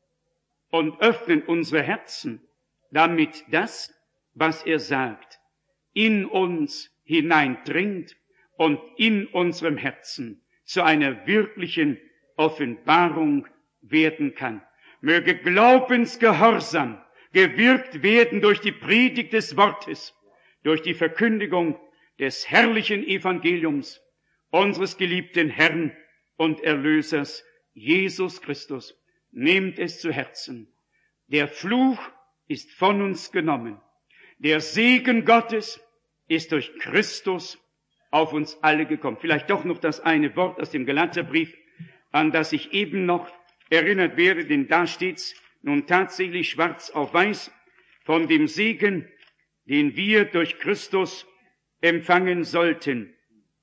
und öffnen unsere Herzen, damit das, was er sagt, in uns hineindringt und in unserem Herzen zu einer wirklichen Offenbarung werden kann. Möge Glaubensgehorsam gewirkt werden durch die Predigt des Wortes, durch die Verkündigung des herrlichen Evangeliums unseres geliebten Herrn und Erlösers Jesus Christus. Nehmt es zu Herzen. Der Fluch ist von uns genommen. Der Segen Gottes ist durch Christus auf uns alle gekommen. Vielleicht doch noch das eine Wort aus dem Galaterbrief, an das ich eben noch erinnert werde, denn da steht's nun tatsächlich schwarz auf weiß von dem Segen, den wir durch Christus empfangen sollten.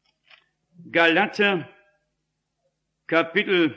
Galater Kapitel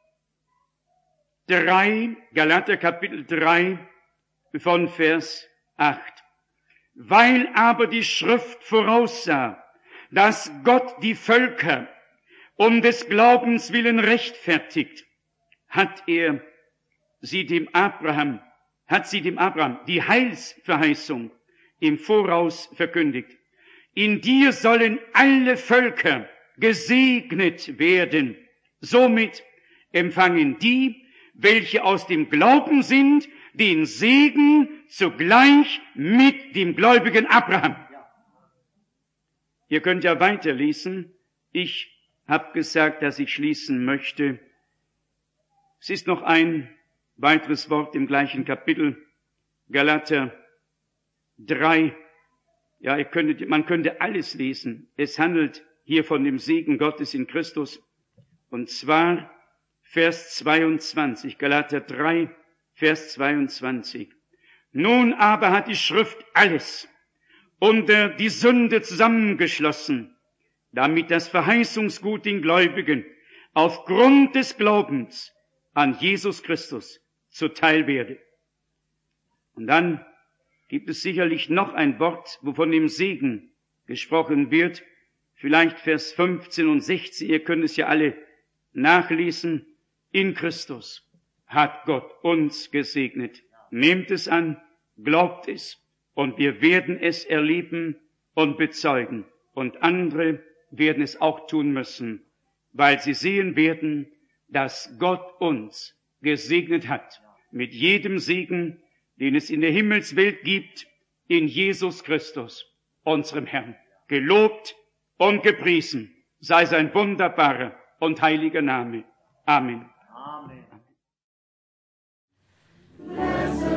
drei, Galater Kapitel drei von Vers acht. Weil aber die Schrift voraussah, dass Gott die Völker um des Glaubens willen rechtfertigt, hat er sie dem Abraham, hat sie dem Abraham die Heilsverheißung im Voraus verkündigt. In dir sollen alle Völker gesegnet werden. Somit empfangen die, welche aus dem Glauben sind, den Segen zugleich mit dem gläubigen Abraham. Ihr könnt ja weiterlesen. Ich habe gesagt, dass ich schließen möchte. Es ist noch ein weiteres Wort im gleichen Kapitel, Galater drei. Ja, ihr könntet, man könnte alles lesen. Es handelt hier von dem Segen Gottes in Christus. Und zwar Vers zweiundzwanzig, Galater drei, Vers zweiundzwanzig. Nun aber hat die Schrift alles unter die Sünde zusammengeschlossen, damit das Verheißungsgut den Gläubigen aufgrund des Glaubens an Jesus Christus zuteil werde. Und dann gibt es sicherlich noch ein Wort, wo von dem Segen gesprochen wird. Vielleicht Vers fünfzehn und sechzehn, ihr könnt es ja alle nachlesen. In Christus hat Gott uns gesegnet. Nehmt es an, glaubt es, und wir werden es erleben und bezeugen. Und andere werden es auch tun müssen, weil sie sehen werden, dass Gott uns gesegnet hat. Mit jedem Segen, den es in der Himmelswelt gibt, in Jesus Christus, unserem Herrn. Gelobt und gepriesen sei sein wunderbarer und heiliger Name. Amen. Amen. Blessed